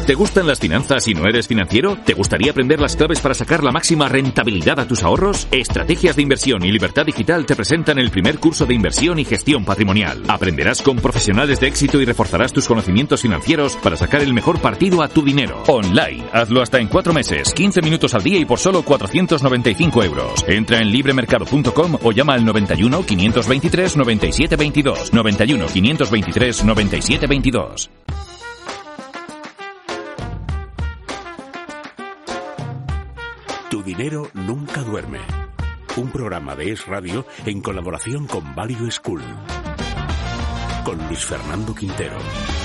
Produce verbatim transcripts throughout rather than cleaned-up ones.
¿Te gustan las finanzas y no eres financiero? ¿Te gustaría aprender las claves para sacar la máxima rentabilidad a tus ahorros? Estrategias de Inversión y Libertad Digital te presentan el primer curso de inversión y gestión patrimonial. Aprenderás con profesionales de éxito y reforzarás tus conocimientos financieros para sacar el mejor partido a tu dinero. Online. Hazlo hasta en cuatro meses, quince minutos al día y por solo cuatrocientos noventa y cinco euros. Entra en libremercado punto com o llama al noventa y uno, quinientos veintitrés, noventa y siete veintidós. noventa y uno, quinientos veintitrés, noventa y siete veintidós. Tu dinero nunca duerme. Un programa de Es Radio en colaboración con Value School. Con Luis Fernando Quintero.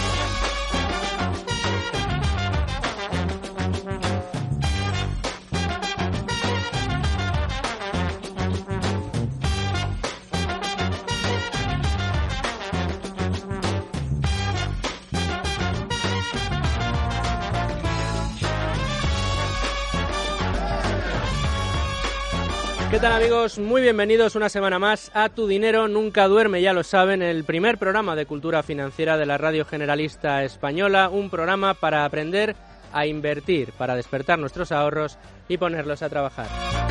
¿Qué tal, amigos? Muy bienvenidos una semana más a Tu Dinero Nunca Duerme, ya lo saben, el primer programa de cultura financiera de la Radio Generalista Española, un programa para aprender a invertir, para despertar nuestros ahorros y ponerlos a trabajar.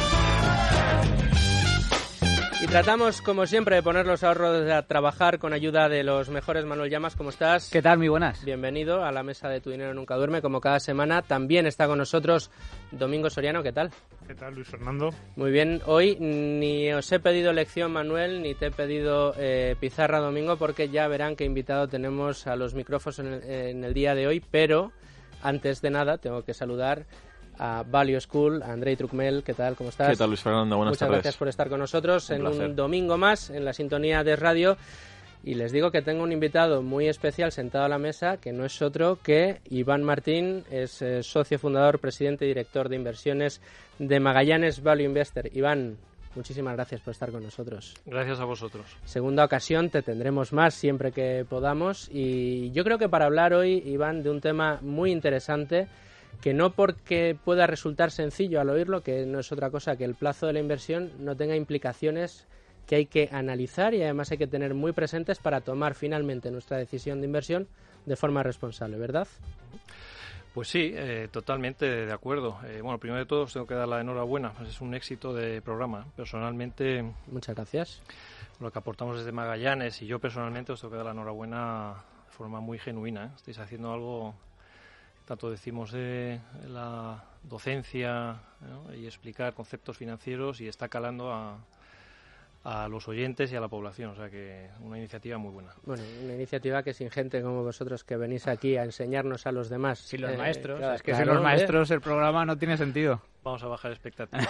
Y tratamos, como siempre, de poner los ahorros a trabajar con ayuda de los mejores. Manuel Llamas, ¿cómo estás? ¿Qué tal? Muy buenas. Bienvenido a la mesa de Tu Dinero Nunca Duerme, como cada semana. También está con nosotros Domingo Soriano, ¿qué tal? ¿Qué tal, Luis Fernando? Muy bien, hoy ni os he pedido lección, Manuel, ni te he pedido eh, pizarra, Domingo, porque ya verán qué invitado tenemos a los micrófonos en el, en el día de hoy, pero antes de nada tengo que saludar a Value School, a Andrei Trucmel. ¿Qué tal? ¿Cómo estás? ¿Qué tal, Luis Fernando? Buenas Muchas tardes. gracias por estar con nosotros un en placer. un domingo más en la sintonía de radio. Y les digo que tengo un invitado muy especial sentado a la mesa, que no es otro que Iván Martín, es eh, socio fundador, presidente y director de inversiones de Magallanes Value Investor. Iván, muchísimas gracias por estar con nosotros. Gracias a vosotros. Segunda ocasión, te tendremos más siempre que podamos. Y yo creo que para hablar hoy, Iván, de un tema muy interesante, que no porque pueda resultar sencillo al oírlo, que no es otra cosa que el plazo de la inversión no tenga implicaciones que hay que analizar y además hay que tener muy presentes para tomar finalmente nuestra decisión de inversión de forma responsable, ¿verdad? Pues sí, eh, totalmente de acuerdo. Eh, bueno, primero de todo os tengo que dar la enhorabuena. Es un éxito de programa. Personalmente, muchas gracias. Lo que aportamos desde Magallanes y yo personalmente os tengo que dar la enhorabuena de forma muy genuina. ¿eh? Estáis haciendo algo, tanto decimos de la docencia, ¿no? y explicar conceptos financieros y está calando a a los oyentes y a la población, o sea que una iniciativa muy buena. Bueno, una iniciativa que sin gente como vosotros que venís aquí a enseñarnos a los demás. Sin los eh, maestros, claro, es que claro, sin los maestros eh. el programa no tiene sentido. Vamos a bajar expectativas.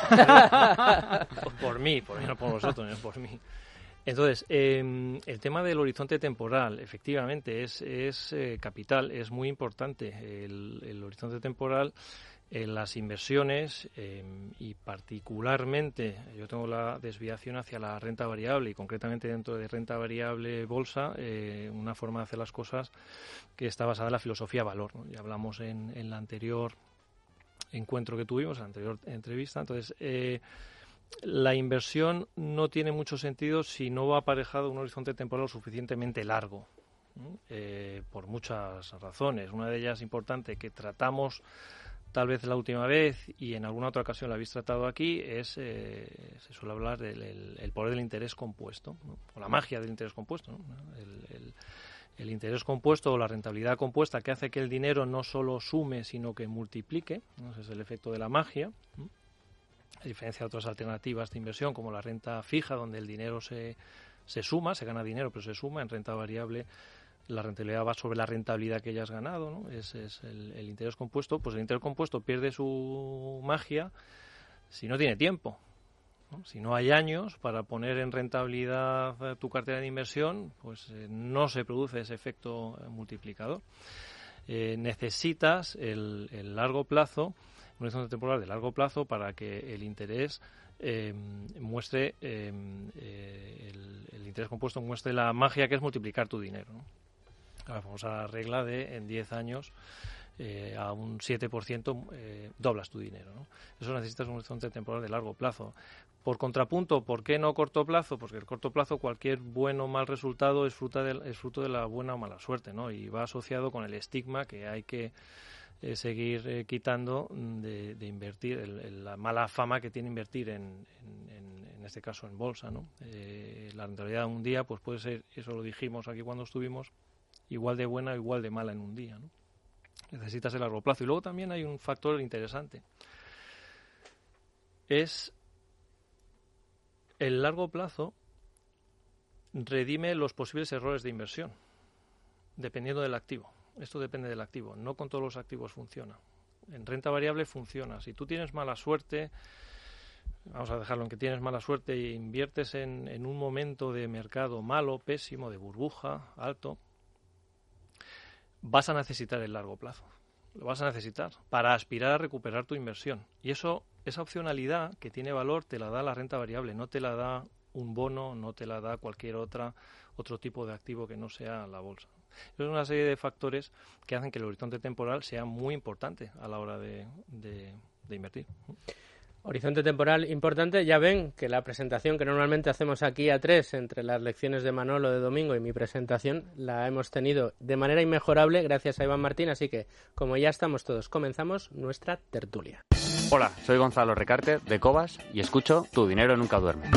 por mí, por mí, no por vosotros, no por mí. Entonces, eh, el tema del horizonte temporal, efectivamente, es, es eh, capital, es muy importante. El, el horizonte temporal en las inversiones eh, y particularmente yo tengo la desviación hacia la renta variable y concretamente dentro de renta variable bolsa, eh, una forma de hacer las cosas que está basada en la filosofía valor, ¿no? Ya hablamos en, en la anterior encuentro que tuvimos, en la anterior entrevista. Entonces, eh, la inversión no tiene mucho sentido si no va aparejado un horizonte temporal suficientemente largo, ¿no? eh, por muchas razones. Una de ellas importante que tratamos tal vez la última vez y en alguna otra ocasión la habéis tratado aquí, es eh, se suele hablar del el, el poder del interés compuesto, ¿no? O la magia del interés compuesto, ¿no? el, el, el interés compuesto o la rentabilidad compuesta que hace que el dinero no solo sume sino que multiplique, ¿no? Ese es el efecto de la magia, ¿no? A diferencia de otras alternativas de inversión como la renta fija, donde el dinero se, se suma, se gana dinero pero se suma. En renta variable la rentabilidad va sobre la rentabilidad que hayas ganado, ¿no? Ese es el, el interés compuesto. Pues el interés compuesto pierde su magia si no tiene tiempo, ¿no? Si no hay años para poner en rentabilidad tu cartera de inversión, pues eh, no se produce ese efecto multiplicador. Eh, necesitas el, el largo plazo, un horizonte temporal de largo plazo para que el interés eh, muestre, eh, eh, el, el interés compuesto muestre la magia que es multiplicar tu dinero, ¿no? La famosa regla de en diez años eh, a un siete por ciento eh, doblas tu dinero, ¿no? Eso necesitas un horizonte temporal de largo plazo. Por contrapunto, ¿por qué no corto plazo? Porque el corto plazo, cualquier buen o mal resultado es fruto de, es fruto de la buena o mala suerte, ¿no? Y va asociado con el estigma que hay que eh, seguir eh, quitando de, de invertir, el, el, la mala fama que tiene invertir en, en, en, en este caso en bolsa, ¿no? Eh, la rentabilidad de un día pues puede ser, eso lo dijimos aquí cuando estuvimos, igual de buena o igual de mala en un día, ¿no? Necesitas el largo plazo. Y luego también hay un factor interesante. Es el largo plazo redime los posibles errores de inversión, dependiendo del activo. Esto depende del activo. No con todos los activos funciona. En renta variable funciona. Si tú tienes mala suerte, vamos a dejarlo en que tienes mala suerte e inviertes en, en un momento de mercado malo, pésimo, de burbuja, alto, vas a necesitar el largo plazo. Lo vas a necesitar para aspirar a recuperar tu inversión. Y eso, esa opcionalidad que tiene valor te la da la renta variable, no te la da un bono, no te la da cualquier otra otro tipo de activo que no sea la bolsa. Es una serie de factores que hacen que el horizonte temporal sea muy importante a la hora de, de, de invertir. Horizonte temporal importante. Ya ven que la presentación que normalmente hacemos aquí a tres, entre las lecciones de Manolo de domingo y mi presentación, la hemos tenido de manera inmejorable gracias a Iván Martín. Así que, como ya estamos todos, comenzamos nuestra tertulia. Hola, soy Gonzalo Recarte, de Cobas, y escucho Tu Dinero Nunca Duerme.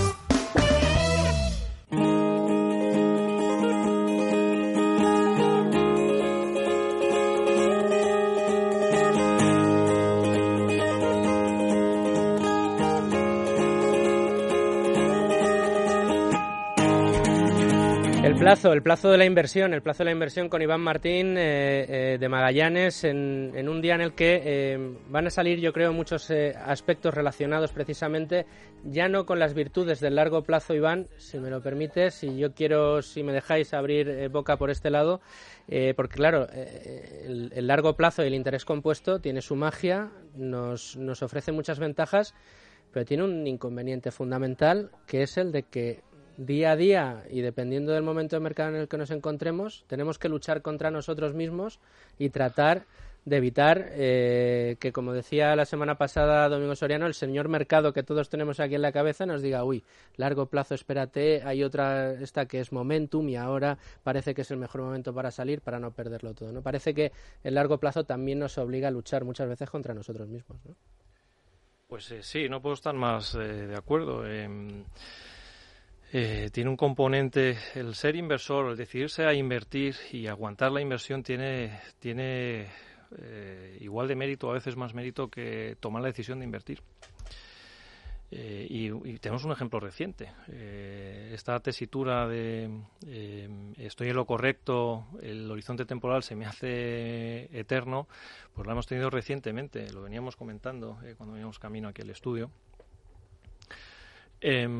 El plazo, el plazo de la inversión, el plazo de la inversión con Iván Martín eh, eh, de Magallanes en, en un día en el que eh, van a salir, yo creo, muchos eh, aspectos relacionados precisamente ya no con las virtudes del largo plazo, Iván, si me lo permites, si yo quiero, si me dejáis abrir eh, boca por este lado, eh, porque claro, eh, el, el largo plazo y el interés compuesto tiene su magia, nos, nos ofrece muchas ventajas, pero tiene un inconveniente fundamental, que es el de que día a día y dependiendo del momento de mercado en el que nos encontremos, tenemos que luchar contra nosotros mismos y tratar de evitar eh, que, como decía la semana pasada Domingo Soriano, el señor mercado que todos tenemos aquí en la cabeza nos diga, uy, largo plazo, espérate, hay otra, esta que es momentum y ahora parece que es el mejor momento para salir para no perderlo todo, ¿no? Parece que el largo plazo también nos obliga a luchar muchas veces contra nosotros mismos, ¿no? Pues eh, sí, no puedo estar más eh, de acuerdo. Eh, Eh, tiene un componente, el ser inversor, el decidirse a invertir y aguantar la inversión tiene, tiene eh, igual de mérito, a veces más mérito que tomar la decisión de invertir. Eh, y, y tenemos un ejemplo reciente. Eh, esta tesitura de eh, estoy en lo correcto, el horizonte temporal se me hace eterno, pues lo hemos tenido recientemente, lo veníamos comentando eh, cuando veníamos camino aquí al estudio. Eh,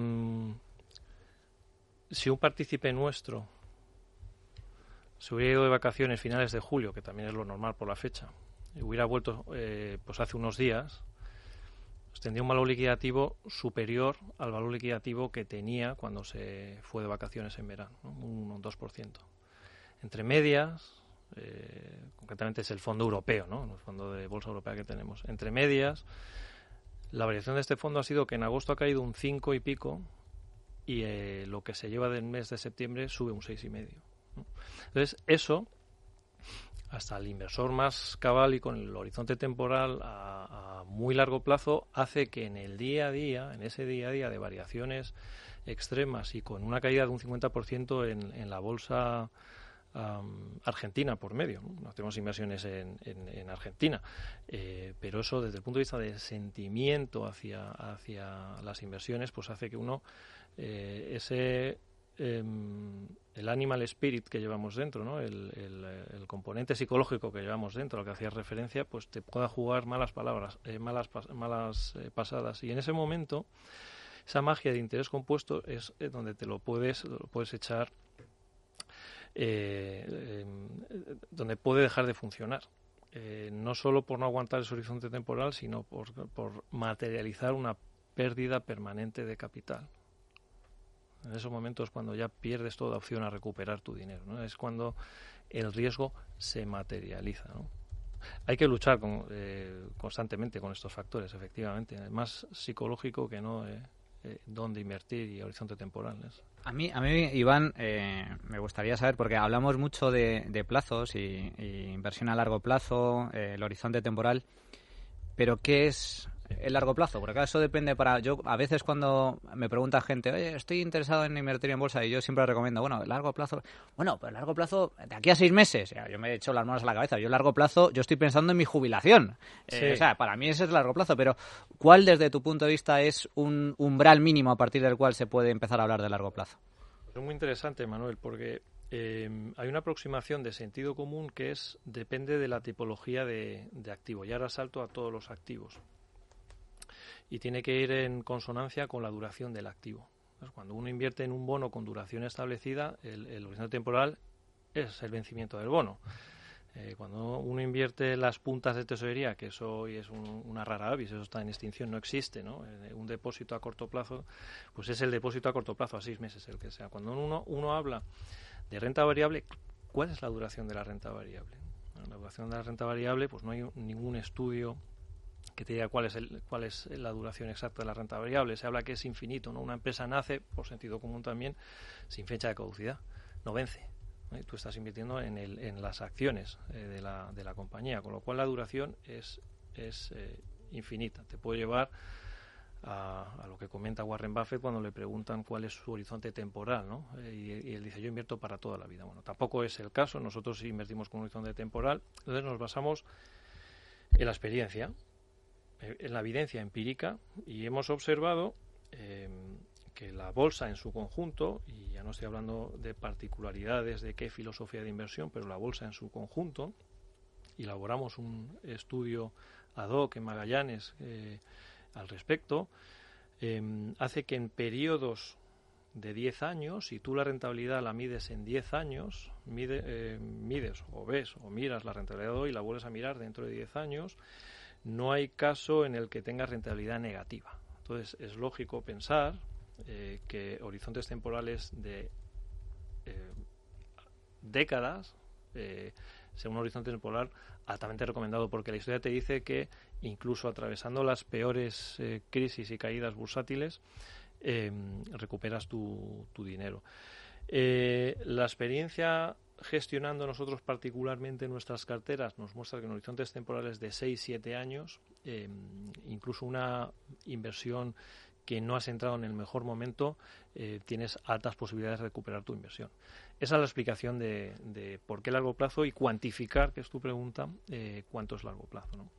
Si un partícipe nuestro se hubiera ido de vacaciones finales de julio, que también es lo normal por la fecha, y hubiera vuelto eh, pues hace unos días, pues tendría un valor liquidativo superior al valor liquidativo que tenía cuando se fue de vacaciones en verano, ¿no? Un dos por ciento. Entre medias, eh, concretamente es el fondo europeo, ¿no? El fondo de bolsa europea que tenemos. Entre medias, la variación de este fondo ha sido que en agosto ha caído un cinco y pico, y eh, lo que se lleva del mes de septiembre sube un seis y medio, ¿no? Entonces eso, hasta el inversor más cabal y con el horizonte temporal a, a muy largo plazo, hace que en el día a día, en ese día a día de variaciones extremas y con una caída de un cincuenta por ciento en, en la bolsa um, argentina por medio, ¿no? No tenemos inversiones en, en, en Argentina, eh, pero eso desde el punto de vista del sentimiento hacia, hacia las inversiones, pues hace que uno Eh, ese eh, el animal spirit que llevamos dentro, ¿no? el, el, el componente psicológico que llevamos dentro, al que hacías referencia, pues te pueda jugar malas palabras, eh, malas malas eh, pasadas, y en ese momento esa magia de interés compuesto es eh, donde te lo puedes lo puedes echar eh, eh, donde puede dejar de funcionar, eh, no solo por no aguantar ese horizonte temporal, sino por, por materializar una pérdida permanente de capital. En esos momentos cuando ya pierdes toda opción a recuperar tu dinero, ¿no? Es cuando el riesgo se materializa, ¿no? Hay que luchar con, eh, constantemente con estos factores, efectivamente. Es más psicológico que no, eh, eh, dónde invertir y horizonte temporal. ¿Es? A mí, a mí Iván, eh, me gustaría saber, porque hablamos mucho de, de plazos y, y inversión a largo plazo, eh, el horizonte temporal, pero ¿qué es el largo plazo? Porque eso depende para... Yo a veces cuando me pregunta gente, oye, estoy interesado en invertir en bolsa, y yo siempre recomiendo, bueno, largo plazo... Bueno, pues largo plazo, de aquí a seis meses. Yo me he hecho las manos a la cabeza. Yo largo plazo, yo estoy pensando en mi jubilación. Sí. Eh, o sea, para mí ese es largo plazo, pero ¿cuál desde tu punto de vista es un umbral mínimo a partir del cual se puede empezar a hablar de largo plazo? Es muy interesante, Manuel, porque eh, hay una aproximación de sentido común que es depende de la tipología de, de activo. Y ahora salto a todos los activos. Y tiene que ir en consonancia con la duración del activo. Entonces, cuando uno invierte en un bono con duración establecida, el, el horizonte temporal es el vencimiento del bono. Eh, cuando uno invierte las puntas de tesorería, que eso hoy es un, una rara avis, eso está en extinción, no existe, ¿no? Eh, un depósito a corto plazo, pues es el depósito a corto plazo, a seis meses, el que sea. Cuando uno, uno habla de renta variable, ¿cuál es la duración de la renta variable? Bueno, la duración de la renta variable, pues no hay ningún estudio que te diga cuál es el, cuál es la duración exacta de la renta variable. Se habla que es infinito, ¿no? Una empresa nace, por sentido común también, sin fecha de caducidad, no vence, ¿no? Y tú estás invirtiendo en, el, en las acciones eh, de, la, de la compañía, con lo cual la duración es, es eh, infinita. Te puede llevar a, a lo que comenta Warren Buffett cuando le preguntan cuál es su horizonte temporal, ¿no? Eh, y, y él dice, yo invierto para toda la vida. Bueno, tampoco es el caso, nosotros sí invertimos con un horizonte temporal, entonces nos basamos en la experiencia, en la evidencia empírica, y hemos observado eh, que la bolsa en su conjunto, y ya no estoy hablando de particularidades de qué filosofía de inversión, pero la bolsa en su conjunto, y elaboramos un estudio ad hoc en Magallanes eh, al respecto, eh, hace que en periodos de diez años, si tú la rentabilidad la mides en diez años, mide, eh, mides o ves o miras la rentabilidad de hoy y la vuelves a mirar dentro de diez años, no hay caso en el que tenga rentabilidad negativa. Entonces, es lógico pensar eh, que horizontes temporales de eh, décadas eh, sea un horizonte temporal altamente recomendado, porque la historia te dice que incluso atravesando las peores eh, crisis y caídas bursátiles, eh, recuperas tu, tu dinero. Eh, la experiencia gestionando nosotros particularmente nuestras carteras nos muestra que en horizontes temporales de seis siete años, eh, incluso una inversión que no has entrado en el mejor momento, eh, tienes altas posibilidades de recuperar tu inversión. Esa es la explicación de, de por qué largo plazo y cuantificar, que es tu pregunta, eh, cuánto es largo plazo, ¿no?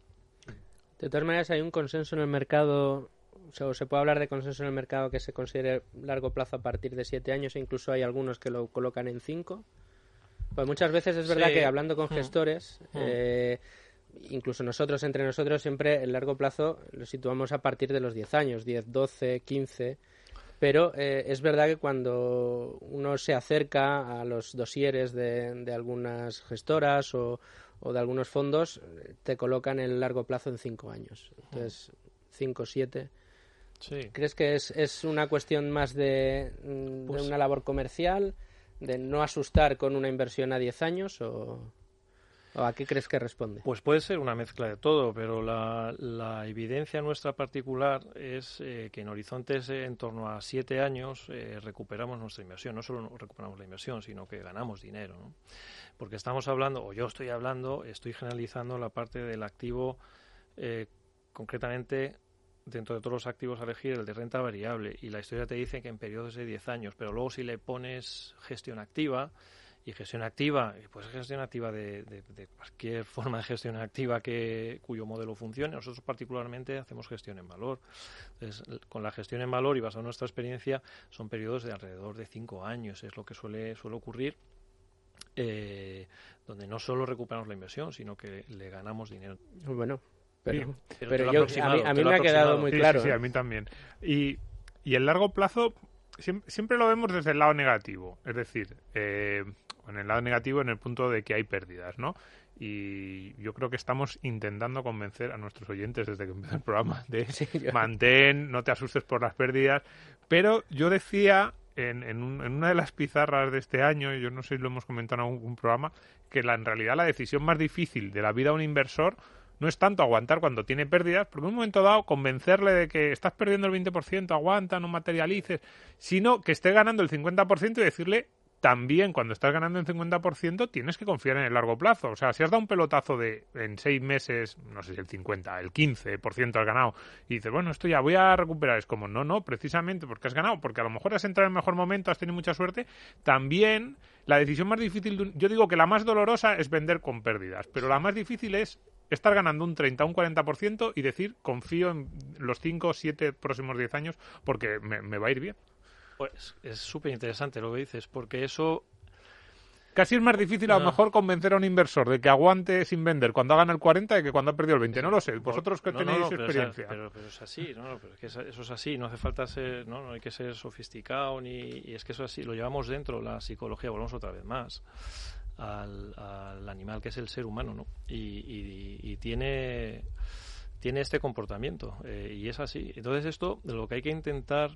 De todas maneras, hay un consenso en el mercado, o sea, se puede hablar de consenso en el mercado que se considere largo plazo a partir de siete años, e incluso hay algunos que lo colocan en cinco. Pues muchas veces es verdad sí. que hablando con gestores, mm. eh, incluso nosotros, entre nosotros, siempre el largo plazo lo situamos a partir de los diez años, diez, doce, quince, pero eh, es verdad que cuando uno se acerca a los dosieres de, de algunas gestoras o, o de algunos fondos, te colocan el largo plazo en cinco años. Entonces, cinco, siete... Sí. ¿Crees que es, es una cuestión más de, de pues, una labor comercial, de no asustar con una inversión a diez años, o, o a qué crees que responde? Pues puede ser una mezcla de todo, pero la, la evidencia nuestra particular es eh, que en horizontes eh, en torno a siete años eh, recuperamos nuestra inversión. No solo recuperamos la inversión, sino que ganamos dinero, ¿no? Porque estamos hablando, o yo estoy hablando, estoy generalizando la parte del activo, eh, concretamente dentro de todos los activos a elegir el de renta variable, y la historia te dice que en periodos de diez años, pero luego si le pones gestión activa, y gestión activa, pues gestión activa de, de, de cualquier forma de gestión activa que cuyo modelo funcione, nosotros particularmente hacemos gestión en valor. Entonces, con la gestión en valor y basado en nuestra experiencia, son periodos de alrededor de cinco años, es lo que suele, suele ocurrir, eh, donde no solo recuperamos la inversión, sino que le ganamos dinero. Bueno, pero, sí, pero, pero yo, a mí, a mí me ha quedado muy sí, claro. Sí, sí, a mí también. Y, y el largo plazo siempre, siempre lo vemos desde el lado negativo, es decir, eh, en el lado negativo en el punto de que hay pérdidas, ¿no? Y yo creo que estamos intentando convencer a nuestros oyentes desde que empezó el programa de sí, yo... mantén, no te asustes por las pérdidas, pero yo decía en, en, un, en una de las pizarras de este año, yo no sé si lo hemos comentado en algún programa, que la, en realidad la decisión más difícil de la vida de un inversor no es tanto aguantar cuando tiene pérdidas, porque en un momento dado convencerle de que estás perdiendo el veinte por ciento, aguanta, no materialices, sino que esté ganando el cincuenta por ciento y decirle también cuando estás ganando en cincuenta por ciento tienes que confiar en el largo plazo. O sea, si has dado un pelotazo de en seis meses, no sé si el cincuenta, el quince por ciento has ganado y dices, bueno, esto ya voy a recuperar. Es como, no, no, precisamente porque has ganado, porque a lo mejor has entrado en el mejor momento, has tenido mucha suerte. También la decisión más difícil, de un, yo digo que la más dolorosa es vender con pérdidas, pero la más difícil es estar ganando un treinta, un cuarenta por ciento y decir, confío en los cinco o siete próximos diez años porque me, me va a ir bien. Pues es súper interesante lo que dices, porque eso... Casi es más difícil a lo no. mejor convencer a un inversor de que aguante sin vender cuando hagan el cuarenta de que cuando ha perdido el veinte. No lo sé, vosotros que no, tenéis no, no, pero experiencia. Es, pero, pero es así, ¿no? Pero es que eso es así, no hace falta ser, no, no hay que ser sofisticado, ni y es que eso es así, lo llevamos dentro, la psicología, volvemos otra vez más al, al animal que es el ser humano, ¿no? Y, y, y tiene, tiene este comportamiento, eh, y es así. Entonces esto, lo que hay que intentar...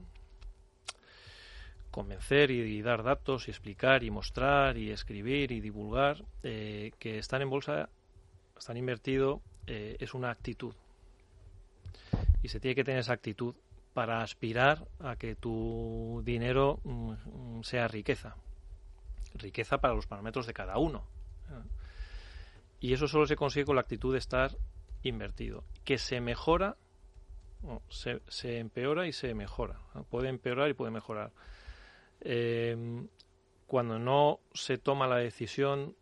convencer y, y dar datos y explicar y mostrar y escribir y divulgar eh, que estar en bolsa, estar invertido eh, es una actitud y se tiene que tener esa actitud para aspirar a que tu dinero mm, sea riqueza riqueza para los parámetros de cada uno, y eso solo se consigue con la actitud de estar invertido, que se mejora, no, se, se empeora y se mejora, ¿no? Puede empeorar y puede mejorar. Eh, cuando no se toma la decisión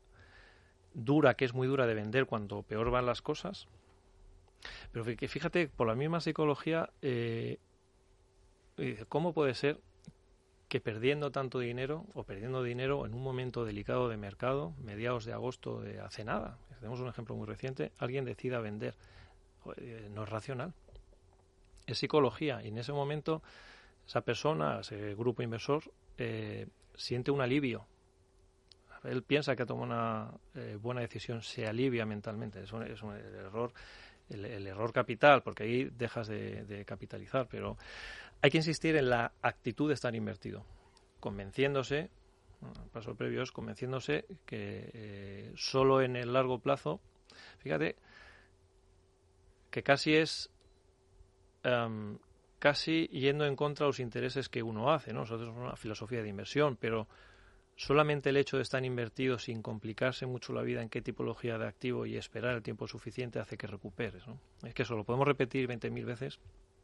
dura, que es muy dura de vender cuando peor van las cosas, pero que fíjate, por la misma psicología, eh, ¿cómo puede ser que perdiendo tanto dinero o perdiendo dinero en un momento delicado de mercado, mediados de agosto de hace nada, tenemos un ejemplo muy reciente, alguien decida vender? Joder, no es racional, es psicología, y en ese momento esa persona, ese grupo inversor, eh, siente un alivio. Él piensa que ha tomado una eh, buena decisión, se alivia mentalmente. Es un, es un el error, el, el error capital, porque ahí dejas de, de capitalizar. Pero hay que insistir en la actitud de estar invertido, convenciéndose, el paso previo es convenciéndose que eh, solo en el largo plazo, fíjate, que casi es... Um, casi yendo en contra de los intereses que uno hace, ¿no? Nosotros tenemos una filosofía de inversión, pero solamente el hecho de estar invertido sin complicarse mucho la vida en qué tipología de activo y esperar el tiempo suficiente hace que recuperes, ¿no? Es que eso lo podemos repetir veinte mil veces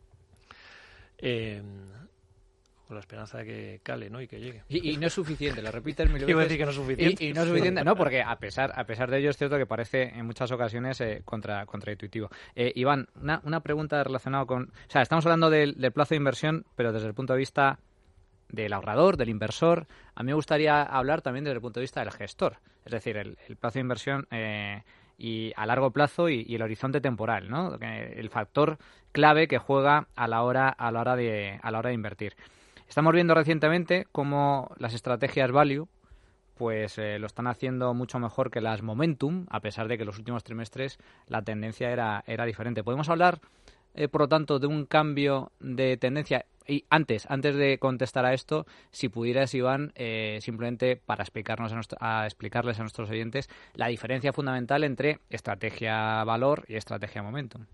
eh, con la esperanza de que cale, ¿no? Y que llegue. Y, y no es suficiente, lo repites mil veces. Iba a decir que no es suficiente. Y, y no es suficiente, no, porque a pesar a pesar de ello es cierto que parece en muchas ocasiones eh, contra, contraintuitivo. Eh, Iván, una, una pregunta relacionada con... O sea, estamos hablando del, del plazo de inversión, pero desde el punto de vista del ahorrador, del inversor. A mí me gustaría hablar también desde el punto de vista del gestor. Es decir, el, el plazo de inversión eh, y a largo plazo y, y el horizonte temporal, ¿no? El factor clave que juega a la hora, a la hora de, a la hora de invertir. Estamos viendo recientemente cómo las estrategias value pues eh, lo están haciendo mucho mejor que las momentum, a pesar de que los últimos trimestres la tendencia era, era diferente. ¿Podemos hablar, eh, por lo tanto, de un cambio de tendencia? Y antes, antes de contestar a esto, si pudieras, Iván, eh, simplemente para explicarnos a, nuestro, a explicarles a nuestros oyentes la diferencia fundamental entre estrategia valor y estrategia momentum.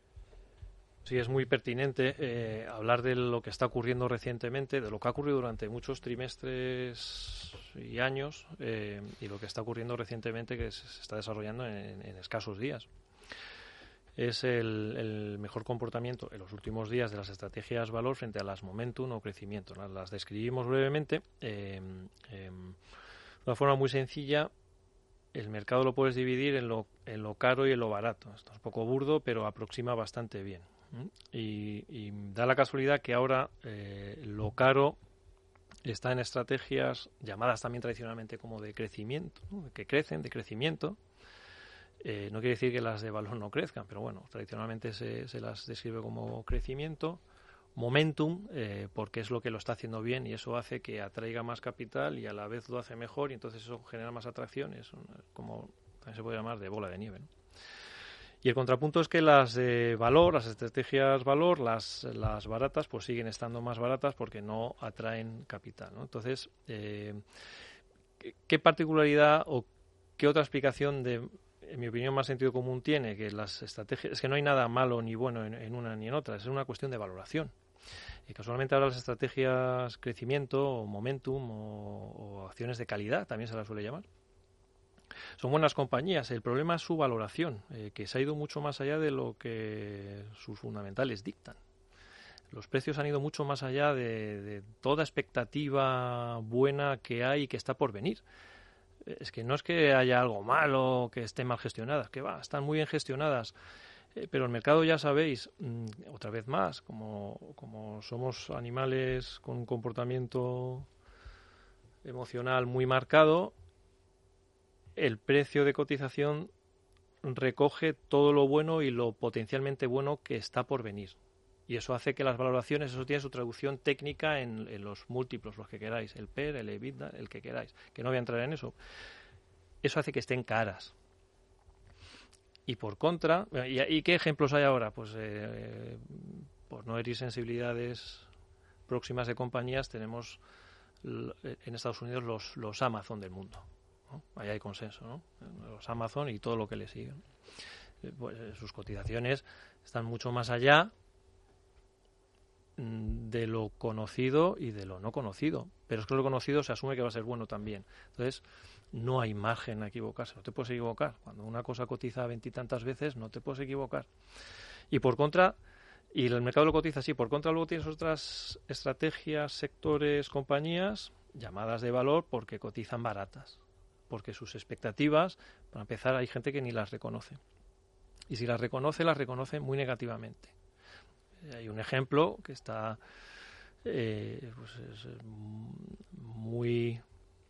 Sí, es muy pertinente eh, hablar de lo que está ocurriendo recientemente, de lo que ha ocurrido durante muchos trimestres y años eh, y lo que está ocurriendo recientemente que se está desarrollando en, en escasos días. Es el, el mejor comportamiento en los últimos días de las estrategias valor frente a las momentum o crecimiento. Las, las describimos brevemente. Eh, eh, de una forma muy sencilla, el mercado lo puedes dividir en lo, en lo caro y en lo barato. Esto es un poco burdo, pero aproxima bastante bien. Y, y da la casualidad que ahora eh, lo caro está en estrategias llamadas también tradicionalmente como de crecimiento, ¿no? Que crecen, de crecimiento. Eh, no quiere decir que las de valor no crezcan, pero bueno, tradicionalmente se, se las describe como crecimiento. Momentum, eh, porque es lo que lo está haciendo bien y eso hace que atraiga más capital y a la vez lo hace mejor y entonces eso genera más atracciones, como también se puede llamar de bola de nieve, ¿no? Y el contrapunto es que las de valor, las estrategias valor, las, las baratas, pues siguen estando más baratas porque no atraen capital, ¿no? Entonces, eh, ¿qué particularidad o qué otra explicación de en mi opinión, más sentido común tiene, que las estrategias, es que no hay nada malo ni bueno en, en una ni en otra, es una cuestión de valoración. Y casualmente ahora las estrategias crecimiento o momentum o, o acciones de calidad, también se las suele llamar, son buenas compañías. El problema es su valoración, eh, que se ha ido mucho más allá de lo que sus fundamentales dictan. Los precios han ido mucho más allá de, de toda expectativa buena que hay y que está por venir. Es que no es que haya algo malo, que estén mal gestionadas, que va, están muy bien gestionadas. Eh, pero el mercado, ya sabéis, mmm, otra vez más, como, como somos animales con un comportamiento emocional muy marcado, el precio de cotización recoge todo lo bueno y lo potencialmente bueno que está por venir. Y eso hace que las valoraciones, eso tiene su traducción técnica en, en los múltiplos, los que queráis, el P E R, el EBITDA, el que queráis, que no voy a entrar en eso. Eso hace que estén caras. Y por contra, ¿y, y qué ejemplos hay ahora? Pues eh, por no herir sensibilidades próximas de compañías, tenemos en Estados Unidos los, los Amazon del mundo, ¿no? Ahí hay consenso, ¿no? Los Amazon y todo lo que le sigue. Pues, sus cotizaciones están mucho más allá de lo conocido y de lo no conocido, pero es que lo conocido se asume que va a ser bueno también. Entonces no hay margen a equivocarse, no te puedes equivocar. Cuando una cosa cotiza veintitantas veces no te puedes equivocar. Y por contra, y el mercado lo cotiza así, por contra luego tienes otras estrategias, sectores, compañías llamadas de valor porque cotizan baratas, porque sus expectativas, para empezar, hay gente que ni las reconoce, y si las reconoce, las reconoce muy negativamente. Hay un ejemplo que está eh, pues es muy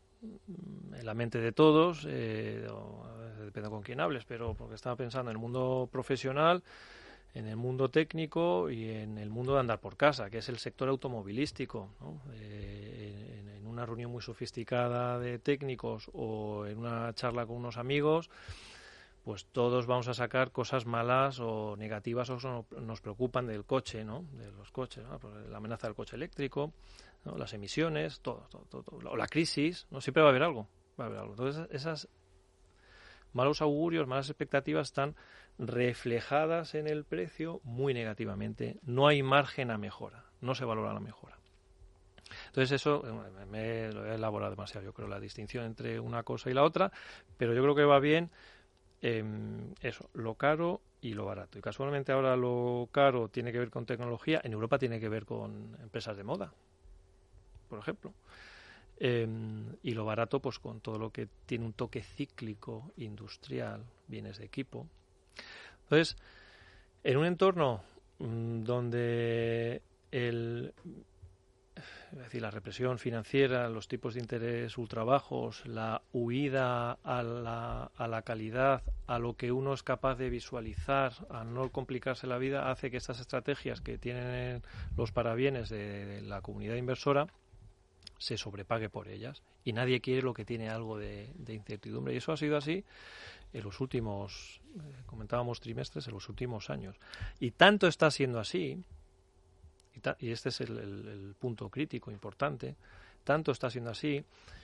en la mente de todos, eh, o, depende con quién hables, pero porque estaba pensando en el mundo profesional, en el mundo técnico y en el mundo de andar por casa, que es el sector automovilístico, ¿no? Eh, en, en una reunión muy sofisticada de técnicos o en una charla con unos amigos, pues todos vamos a sacar cosas malas o negativas o nos preocupan del coche, ¿no? De los coches, ¿no? La amenaza del coche eléctrico, ¿no? Las emisiones, todo, todo, todo, todo, o la crisis, ¿no? Siempre va a haber algo, va a haber algo. Entonces, esas malos augurios, malas expectativas están reflejadas en el precio muy negativamente. No hay margen a mejora, no se valora la mejora. Entonces eso me lo he elaborado demasiado, yo creo, la distinción entre una cosa y la otra, pero yo creo que va bien. Eh, eso, lo caro y lo barato. Y casualmente ahora lo caro tiene que ver con tecnología, en Europa tiene que ver con empresas de moda, por ejemplo. Eh, y lo barato, pues con todo lo que tiene un toque cíclico, industrial, bienes de equipo. Entonces, en un entorno mmm, donde el... es decir, la represión financiera, los tipos de interés ultra bajos, la huida a la, a la calidad, a lo que uno es capaz de visualizar, a no complicarse la vida, hace que estas estrategias que tienen los parabienes de, de la comunidad inversora se sobrepague por ellas. Y nadie quiere lo que tiene algo de, de incertidumbre. Y eso ha sido así en los últimos, eh, comentábamos trimestres, en los últimos años. Y tanto está siendo así, Y, ta- y este es el, el, el punto crítico importante, tanto está siendo así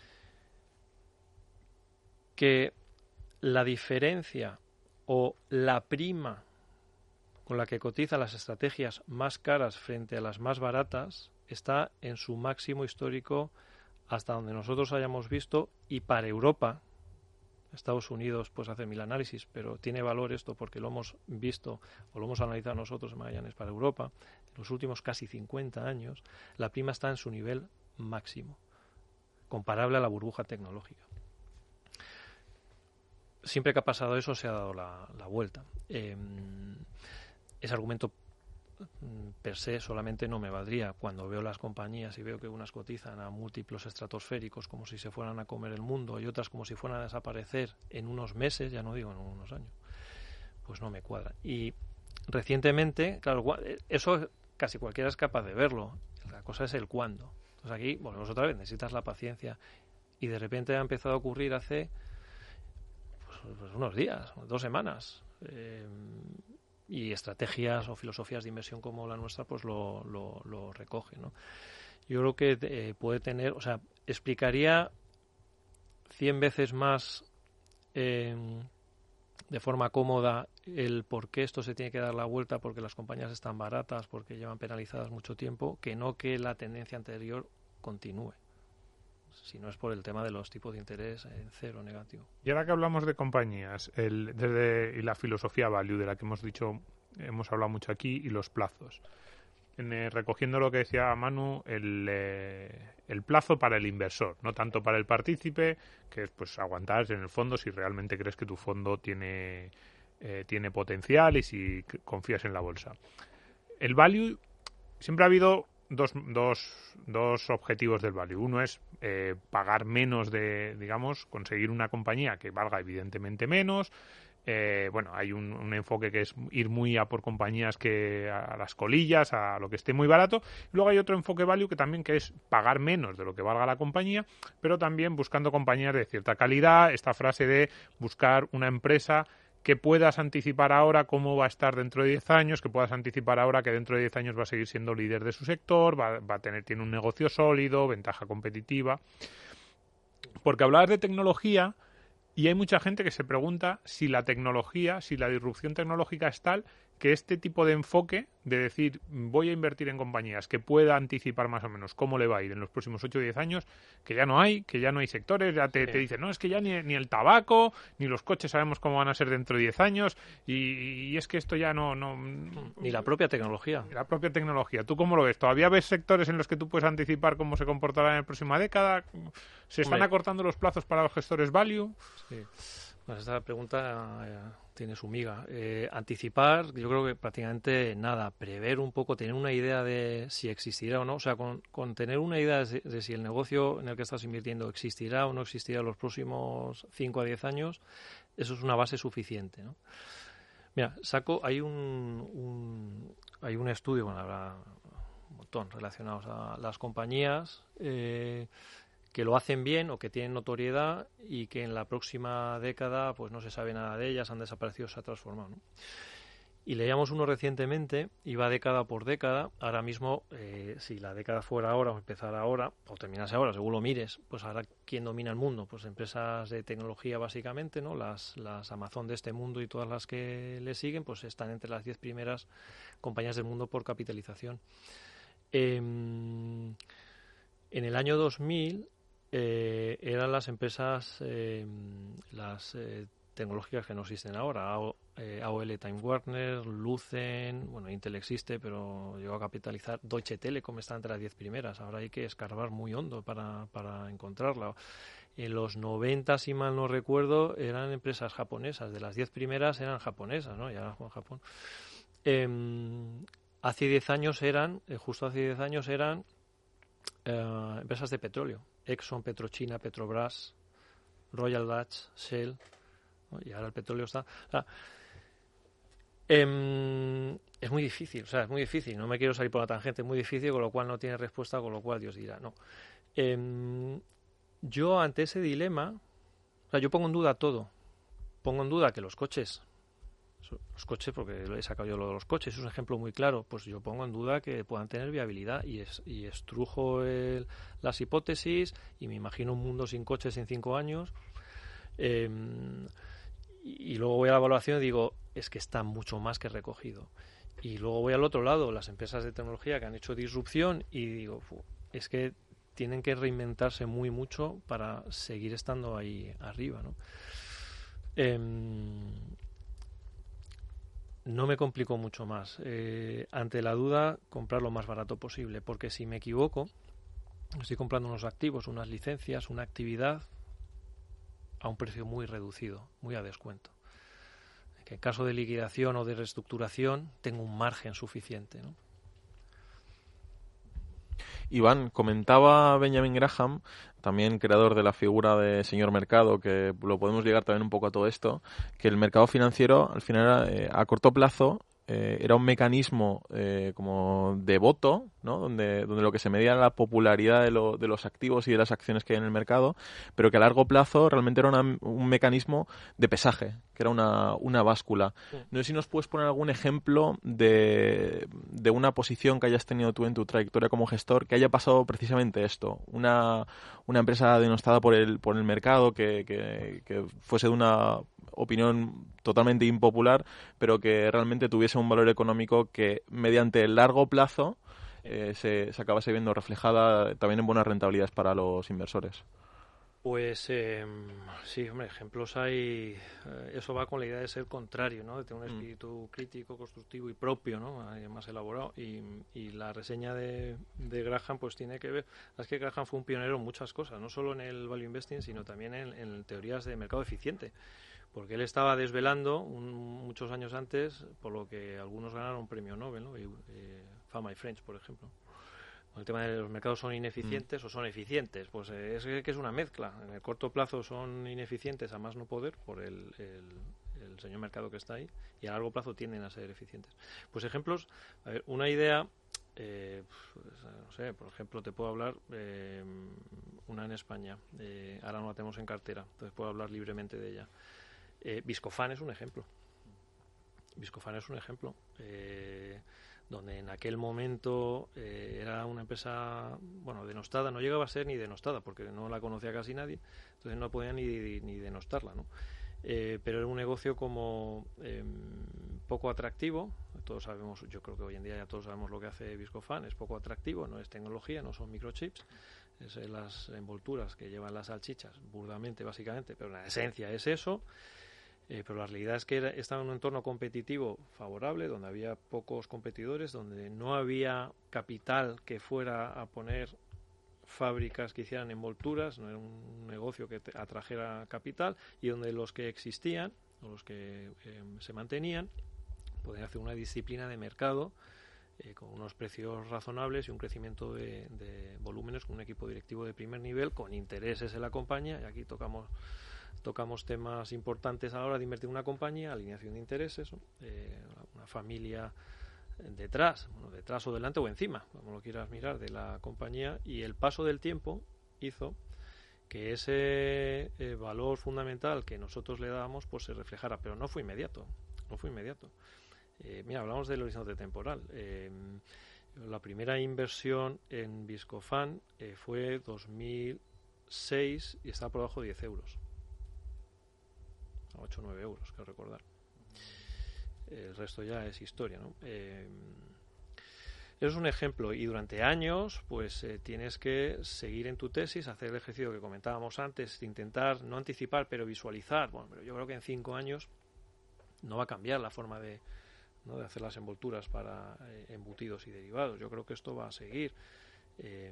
que la diferencia o la prima con la que cotizan las estrategias más caras frente a las más baratas está en su máximo histórico hasta donde nosotros hayamos visto, y para Europa, Estados Unidos pues hace mil análisis, pero tiene valor esto porque lo hemos visto o lo hemos analizado nosotros en Magallanes para Europa, en los últimos casi cincuenta años, la prima está en su nivel máximo, comparable a la burbuja tecnológica. Siempre que ha pasado eso se ha dado la, la vuelta. Eh, ese argumento per se solamente no me valdría. Cuando veo las compañías y veo que unas cotizan a múltiplos estratosféricos como si se fueran a comer el mundo y otras como si fueran a desaparecer en unos meses, ya no digo en unos años, pues no me cuadra. Y recientemente, claro, eso casi cualquiera es capaz de verlo. La cosa es el cuándo. Entonces aquí, volvemos otra vez, necesitas la paciencia. Y de repente ha empezado a ocurrir hace pues, pues unos días, dos semanas. Eh, y estrategias o filosofías de inversión como la nuestra pues lo, lo, lo recogen, ¿no? Yo creo que eh, puede tener, o sea, explicaría cien veces más eh, de forma cómoda el por qué esto se tiene que dar la vuelta, porque las compañías están baratas, porque llevan penalizadas mucho tiempo, que no que la tendencia anterior continúe, si no es por el tema de los tipos de interés en cero negativo. Y ahora que hablamos de compañías, el, desde y la filosofía value de la que hemos dicho, hemos hablado mucho aquí, y los plazos. En, eh, recogiendo lo que decía Manu, el, eh, el plazo para el inversor, no tanto para el partícipe, que es pues aguantar en el fondo si realmente crees que tu fondo tiene, eh, tiene potencial y si confías en la bolsa. El value, siempre ha habido dos, dos, dos objetivos del value. Uno es eh, pagar menos de, digamos, conseguir una compañía que valga evidentemente menos. Eh, bueno, hay un, un enfoque que es ir muy a por compañías que a las colillas, a lo que esté muy barato. Luego hay otro enfoque value que también que es pagar menos de lo que valga la compañía, pero también buscando compañías de cierta calidad. Esta frase de buscar una empresa que puedas anticipar ahora cómo va a estar dentro de diez años, que puedas anticipar ahora que dentro de diez años va a seguir siendo líder de su sector, va, va a tener, tiene un negocio sólido, ventaja competitiva. Porque hablabas de tecnología y hay mucha gente que se pregunta si la tecnología, si la disrupción tecnológica es tal que este tipo de enfoque de decir voy a invertir en compañías que pueda anticipar más o menos cómo le va a ir en los próximos ocho o diez años, que ya no hay, que ya no hay sectores, ya te, sí. te dicen, no, es que ya ni, ni el tabaco, ni los coches sabemos cómo van a ser dentro de diez años y, y es que esto ya no, no... Ni la propia tecnología. La propia tecnología. ¿Tú cómo lo ves? ¿Todavía ves sectores en los que tú puedes anticipar cómo se comportará en la próxima década? ¿Se están Hombre. acortando los plazos para los gestores value? Sí. Bueno, esta pregunta eh, tiene su miga. Eh, anticipar, yo creo que prácticamente nada. Prever un poco, tener una idea de si existirá o no. O sea, con, con tener una idea de, de si el negocio en el que estás invirtiendo existirá o no existirá en los próximos cinco a diez años, eso es una base suficiente, ¿no? Mira, saco, hay un, un hay un estudio, bueno, habrá un montón relacionados a las compañías, eh, que lo hacen bien o que tienen notoriedad y que en la próxima década pues no se sabe nada de ellas, han desaparecido, se ha transformado, ¿no? Y leíamos uno recientemente, iba década por década, ahora mismo, eh, si la década fuera ahora o empezara ahora, o terminase ahora, según lo mires, pues ahora ¿quién domina el mundo? Pues empresas de tecnología básicamente, ¿no? Las, las Amazon de este mundo y todas las que le siguen, pues están entre las diez primeras compañías del mundo por capitalización. Eh, en el año dos mil... Eh, eran las empresas eh, las eh, tecnológicas que no existen ahora, A O, eh, A O L Time Warner, Lucen, bueno, Intel existe pero llegó a capitalizar, Deutsche Telekom está entre las diez primeras, ahora hay que escarbar muy hondo para, para encontrarla. En los noventa, si mal no recuerdo, eran empresas japonesas, de las diez primeras eran japonesas, ¿no? Ya en Japón. Eh, hace diez años eran, eh, justo hace diez años eran eh, empresas de petróleo. Exxon, Petrochina, Petrobras, Royal Dutch, Shell, ¿no? Y ahora el petróleo está... O sea, eh, es muy difícil, o sea, es muy difícil, no me quiero salir por la tangente, es muy difícil, con lo cual no tiene respuesta, con lo cual Dios dirá, no. Eh, yo ante ese dilema, o sea, yo pongo en duda todo, pongo en duda que los coches... los coches, porque he sacado yo lo de los coches, es un ejemplo muy claro, pues yo pongo en duda que puedan tener viabilidad y, es, y estrujo el, las hipótesis y me imagino un mundo sin coches en cinco años eh, y, y luego voy a la evaluación y digo, es que está mucho más que recogido. Y luego voy al otro lado, las empresas de tecnología que han hecho disrupción y digo, es que tienen que reinventarse muy mucho para seguir estando ahí arriba, ¿no? Eh, No me complico mucho más. Eh, ante la duda, comprar lo más barato posible, porque si me equivoco, estoy comprando unos activos, unas licencias, una actividad a un precio muy reducido, muy a descuento. Que en caso de liquidación o de reestructuración tengo un margen suficiente, ¿no? Iván, comentaba Benjamin Graham, también creador de la figura de señor mercado, que lo podemos ligar también un poco a todo esto, que el mercado financiero al final era, eh, a corto plazo eh, era un mecanismo eh, como de voto, ¿no? Donde, donde lo que se medía era la popularidad de, lo, de los activos y de las acciones que hay en el mercado, pero que a largo plazo realmente era una, un mecanismo de pesaje, que era una, una báscula. Sí. No sé si nos puedes poner algún ejemplo de, de una posición que hayas tenido tú en tu trayectoria como gestor que haya pasado precisamente esto, una, una empresa denostada por el, por el mercado que, que, que fuese de una opinión totalmente impopular, pero que realmente tuviese un valor económico que mediante el largo plazo eh, se, se acabase viendo reflejada también en buenas rentabilidades para los inversores. Pues eh, sí, hombre, ejemplos hay. Eh, eso va con la idea de ser contrario, ¿no? De tener un espíritu mm. crítico, constructivo y propio, ¿no? Más elaborado. Y, y la reseña de, de Graham, pues tiene que ver. Es que Graham fue un pionero en muchas cosas, no solo en el value investing, sino también en, en teorías de mercado eficiente. Porque él estaba desvelando un, muchos años antes, por lo que algunos ganaron un premio Nobel, ¿no? Y, eh, Fama y French, por ejemplo. El tema de los mercados son ineficientes mm. o son eficientes, pues eh, es que es una mezcla. En el corto plazo son ineficientes a más no poder por el, el, el señor mercado que está ahí, y a largo plazo tienden a ser eficientes. Pues ejemplos, a ver, una idea, eh, pues, no sé, por ejemplo, te puedo hablar eh, una en España, eh, ahora no la tenemos en cartera, entonces puedo hablar libremente de ella. Eh, Viscofan es un ejemplo. Viscofan es un ejemplo. Eh, donde en aquel momento eh, era una empresa, bueno, denostada, no llegaba a ser ni denostada, porque no la conocía casi nadie, entonces no podía ni, ni denostarla, ¿no? Eh, pero era un negocio como eh, poco atractivo, todos sabemos, yo creo que hoy en día ya todos sabemos lo que hace Viscofan, es poco atractivo, no es tecnología, no son microchips, es las envolturas que llevan las salchichas, burdamente, básicamente, pero la esencia es eso. Eh, pero la realidad es que era, estaba en un entorno competitivo favorable, donde había pocos competidores, donde no había capital que fuera a poner fábricas que hicieran envolturas, no era un negocio que te atrajera capital, y donde los que existían, o los que eh, se mantenían, podían hacer una disciplina de mercado eh, con unos precios razonables y un crecimiento de, de volúmenes, con un equipo directivo de primer nivel, con intereses en la compañía, y aquí tocamos... Tocamos temas importantes a la hora de invertir en una compañía, alineación de intereses, ¿no? eh, una familia detrás, bueno, detrás o delante o encima, como lo quieras mirar, de la compañía, y el paso del tiempo hizo que ese eh, valor fundamental que nosotros le dábamos pues se reflejara, pero no fue inmediato, no fue inmediato. Eh, mira, hablamos del horizonte temporal. Eh, la primera inversión en Viscofan eh, fue dos mil seis y está por debajo de diez euros. ocho o nueve euros, quiero recordar. El resto ya es historia, ¿no? Eh, es un ejemplo, y durante años pues eh, tienes que seguir en tu tesis, hacer el ejercicio que comentábamos antes, de intentar no anticipar pero visualizar. Bueno, pero yo creo que en cinco años no va a cambiar la forma de, ¿no? de hacer las envolturas para eh, embutidos y derivados. Yo creo que esto va a seguir. Eh,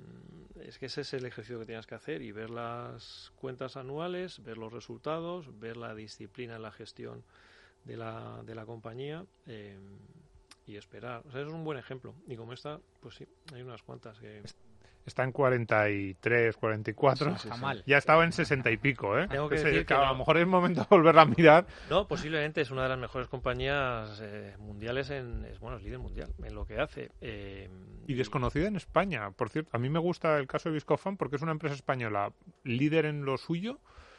es que ese es el ejercicio que tienes que hacer, y ver las cuentas anuales, ver los resultados, ver la disciplina en la gestión de la, de la compañía eh, y esperar. O sea, es un buen ejemplo, y como esta, pues sí, hay unas cuantas que... Está en cuarenta y tres, cuarenta y cuatro. Sí, sí, sí. Ya estaba en sesenta y pico, ¿eh? Tengo que Ese, decir que a no. lo mejor es momento de volverla a mirar. No, posiblemente es una de las mejores compañías eh, mundiales, en, es bueno, es líder mundial en lo que hace. Eh, y desconocida en España, por cierto. A mí me gusta el caso de Viscofan porque es una empresa española líder en lo suyo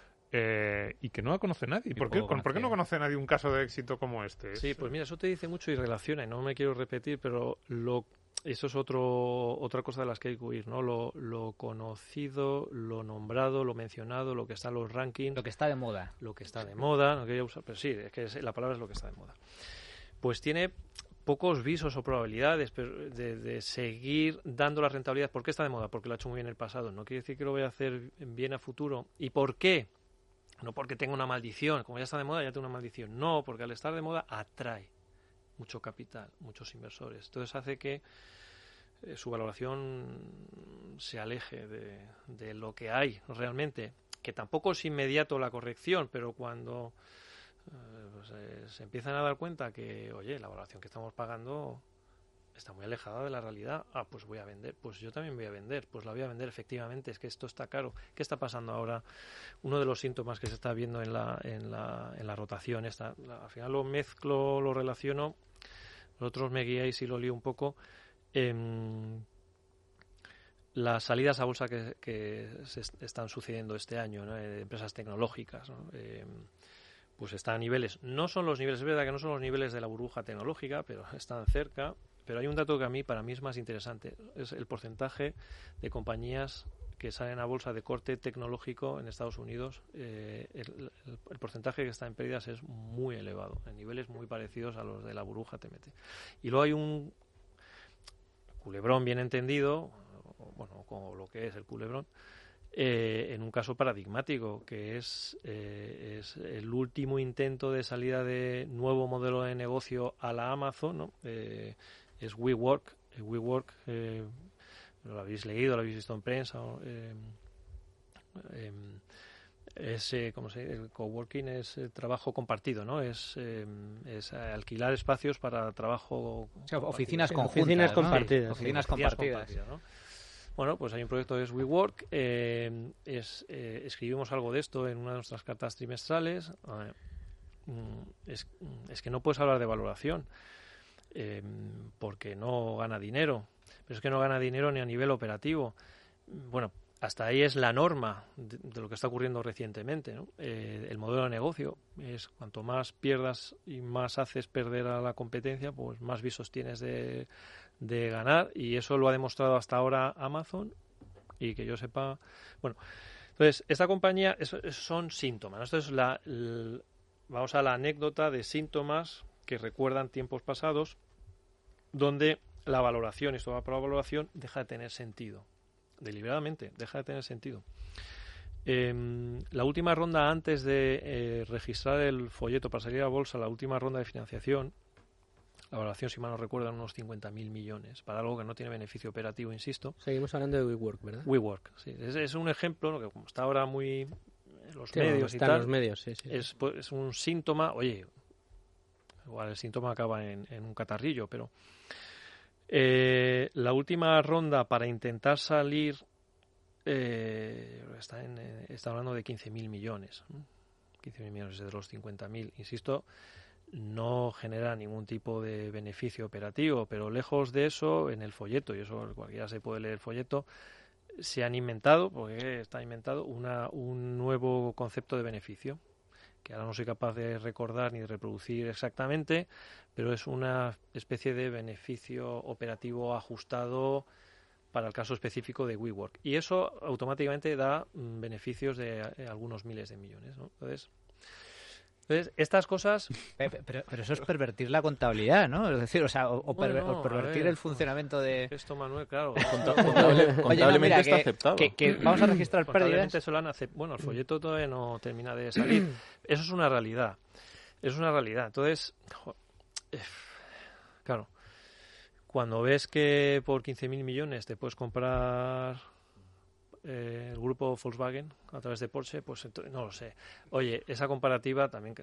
eh, y que no la conoce nadie. ¿Por qué, ¿Por qué no conoce nadie un caso de éxito como este? Sí, pues mira, eso te dice mucho y relaciona, y no me quiero repetir, pero lo eso es otro otra cosa de las que hay que huir, ¿no? Lo, lo conocido, lo nombrado, lo mencionado, lo que está en los rankings. Lo que está de moda. Lo que está de moda, no quería usar, pero sí, es que la palabra es lo que está de moda. Pues tiene pocos visos o probabilidades de, de seguir dando la rentabilidad. ¿Por qué está de moda? Porque lo ha hecho muy bien en el pasado. No quiere decir que lo vaya a hacer bien a futuro. ¿Y por qué? No porque tenga una maldición. Como ya está de moda, ya tiene una maldición. No, porque al estar de moda atrae mucho capital, muchos inversores. Entonces hace que eh, su valoración se aleje de, de lo que hay realmente, que tampoco es inmediato la corrección, pero cuando eh, pues, eh, se empiezan a dar cuenta que, oye, la valoración que estamos pagando está muy alejada de la realidad, ah, pues voy a vender, pues yo también voy a vender, pues la voy a vender, efectivamente, es que esto está caro. ¿Qué está pasando ahora? Uno de los síntomas que se está viendo en la, en la, en la rotación, esta, la, al final lo mezclo, lo relaciono, vosotros me guiáis y lo lío un poco, eh, las salidas a bolsa que, que se están sucediendo este año, ¿no? De empresas tecnológicas, ¿no? eh, pues están a niveles, no son los niveles, es verdad que no son los niveles de la burbuja tecnológica, pero están cerca. Pero hay un dato que a mí, para mí, es más interesante. Es el porcentaje de compañías que salen a bolsa de corte tecnológico en Estados Unidos, eh, el, el, el porcentaje que está en pérdidas es muy elevado, en niveles muy parecidos a los de la burbuja T M T. Y luego hay un culebrón bien entendido, bueno, como lo que es el culebrón, eh, en un caso paradigmático, que es, eh, es el último intento de salida de nuevo modelo de negocio a la Amazon, ¿no? Eh, es WeWork. WeWork, eh, lo habéis leído, lo habéis visto en prensa. Eh, eh, es, eh, ¿cómo se dice? El coworking es eh, trabajo compartido, ¿no? Es, eh, es alquilar espacios para trabajo. O sea, oficinas sí, conjuntas, oficinas ¿no? compartidas. Sí, oficinas sí, compartidas. compartidas, ¿no? Bueno, pues hay un proyecto que es WeWork. Eh, es, eh, escribimos algo de esto en una de nuestras cartas trimestrales. Eh, es, es que no puedes hablar de valoración. Eh, porque no gana dinero, pero es que no gana dinero ni a nivel operativo. Bueno, hasta ahí es la norma de, de lo que está ocurriendo recientemente, ¿no? Eh, el modelo de negocio es cuanto más pierdas y más haces perder a la competencia, pues más visos tienes de, de ganar, y eso lo ha demostrado hasta ahora Amazon, y que yo sepa, bueno, entonces esta compañía, eso, eso son síntomas, ¿no? Esto es la, la, vamos a la anécdota de síntomas que recuerdan tiempos pasados donde la valoración, esto va por la valoración, deja de tener sentido. Deliberadamente, deja de tener sentido. Eh, la última ronda antes de eh, registrar el folleto para salir a bolsa, la última ronda de financiación, la valoración, si mal no recuerdo, unos cincuenta mil millones, para algo que no tiene beneficio operativo, insisto. Seguimos hablando de WeWork, ¿verdad? WeWork, sí. Es, es un ejemplo, ¿no? Que como está ahora muy en los sí, medios y está tal, en los medios, sí, sí. Es, pues, es un síntoma, oye, igual el síntoma acaba en, en un catarrillo, pero eh, la última ronda para intentar salir eh, está, en, eh, está hablando de quince mil millones, ¿no? quince mil millones de los cincuenta mil, insisto, no genera ningún tipo de beneficio operativo, pero lejos de eso, en el folleto, y eso cualquiera se puede leer el folleto, se han inventado, porque está inventado, una, un nuevo concepto de beneficio, que ahora no soy capaz de recordar ni de reproducir exactamente, pero es una especie de beneficio operativo ajustado para el caso específico de WeWork. Y eso automáticamente da mm, beneficios de eh, algunos miles de millones, ¿no? Entonces, entonces estas cosas... Pero, pero, pero eso es pervertir la contabilidad, ¿no? Es decir, o sea, o, o, perver, bueno, o pervertir ver, el funcionamiento de... Esto, Manuel, claro. Contable, Oye, contablemente no, mira, está que, aceptado. Que, que vamos a registrar pérdidas. Se lo han acep- bueno, el folleto todavía no termina de salir. Eso es una realidad. Es una realidad. Entonces, jo, eh, claro, cuando ves que por quince mil millones te puedes comprar eh, el grupo Volkswagen a través de Porsche, pues entonces, no lo sé. Oye, esa comparativa también... Que,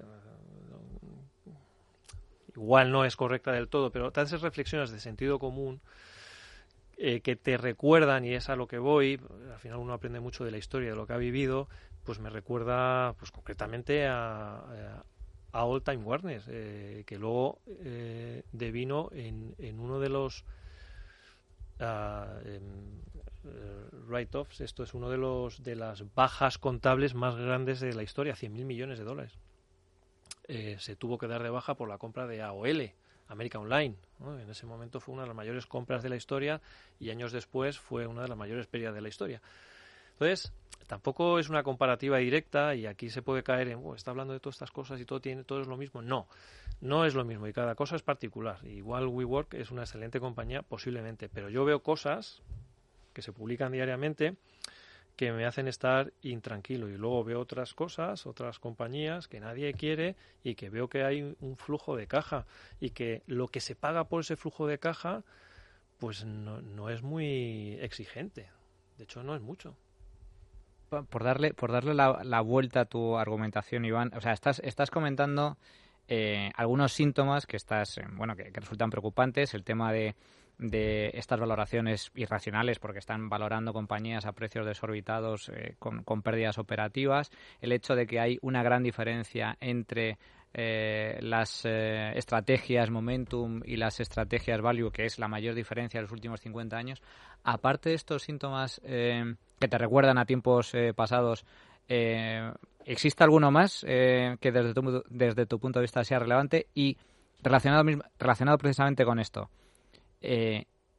igual no es correcta del todo, pero te haces reflexiones de sentido común eh, que te recuerdan, y es a lo que voy, al final uno aprende mucho de la historia, de lo que ha vivido, pues me recuerda pues concretamente a, a, a Old Time Warner, eh, que luego eh, devino en, en uno de los uh, en, uh, write-offs, esto es uno de los de las bajas contables más grandes de la historia, cien mil millones de dólares. Eh, se tuvo que dar de baja por la compra de A O L, América Online, ¿no? En ese momento fue una de las mayores compras de la historia y años después fue una de las mayores pérdidas de la historia. Entonces, tampoco es una comparativa directa y aquí se puede caer en, oh, está hablando de todas estas cosas y todo tiene todo es lo mismo. No, no es lo mismo y cada cosa es particular. Igual WeWork es una excelente compañía, posiblemente, pero yo veo cosas que se publican diariamente que me hacen estar intranquilo, y luego veo otras cosas, otras compañías que nadie quiere y que veo que hay un flujo de caja y que lo que se paga por ese flujo de caja pues no, no es muy exigente, de hecho no es mucho. Por darle por darle la, la vuelta a tu argumentación, Iván, o sea, estás estás comentando eh, algunos síntomas que estás eh, bueno que, que resultan preocupantes, el tema de de estas valoraciones irracionales porque están valorando compañías a precios desorbitados eh, con, con pérdidas operativas, el hecho de que hay una gran diferencia entre eh, las eh, estrategias Momentum y las estrategias Value, que es la mayor diferencia de los últimos cincuenta años. Aparte de estos síntomas eh, que te recuerdan a tiempos eh, pasados, eh, ¿existe alguno más eh, que desde tu, desde tu punto de vista sea relevante? Y relacionado, relacionado precisamente con esto, Eh,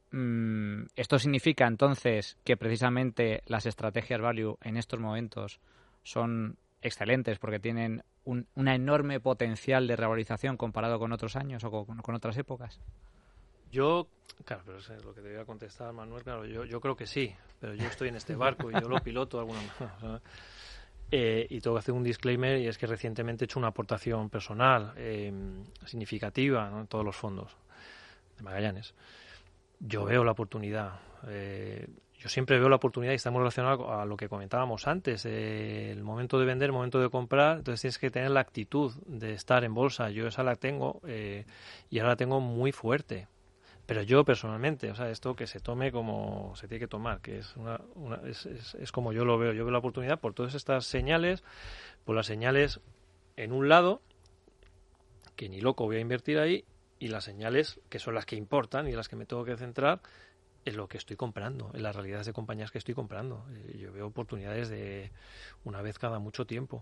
mm, esto significa entonces que precisamente las estrategias value en estos momentos son excelentes porque tienen un una enorme potencial de revalorización comparado con otros años o con, con otras épocas. Yo, claro, pero es lo que te voy a contestar, Manuel, claro, yo, yo creo que sí, pero yo estoy en este barco y yo lo piloto de alguna manera, ¿sabes? Eh, y tengo que hacer un disclaimer, y es que recientemente he hecho una aportación personal eh, significativa, ¿no?, en todos los fondos de Magallanes. Yo veo la oportunidad, eh, yo siempre veo la oportunidad y estamos relacionados a lo que comentábamos antes, eh, el momento de vender, el momento de comprar, entonces tienes que tener la actitud de estar en bolsa. Yo esa la tengo eh, y ahora la tengo muy fuerte. Pero yo personalmente, o sea, esto que se tome como se tiene que tomar, que es una, una es, es, es como yo lo veo. Yo veo la oportunidad por todas estas señales, por las señales en un lado, que ni loco voy a invertir ahí, y las señales que son las que importan y las que me tengo que centrar en lo que estoy comprando, en las realidades de compañías que estoy comprando. Eh, yo veo oportunidades de una vez cada mucho tiempo.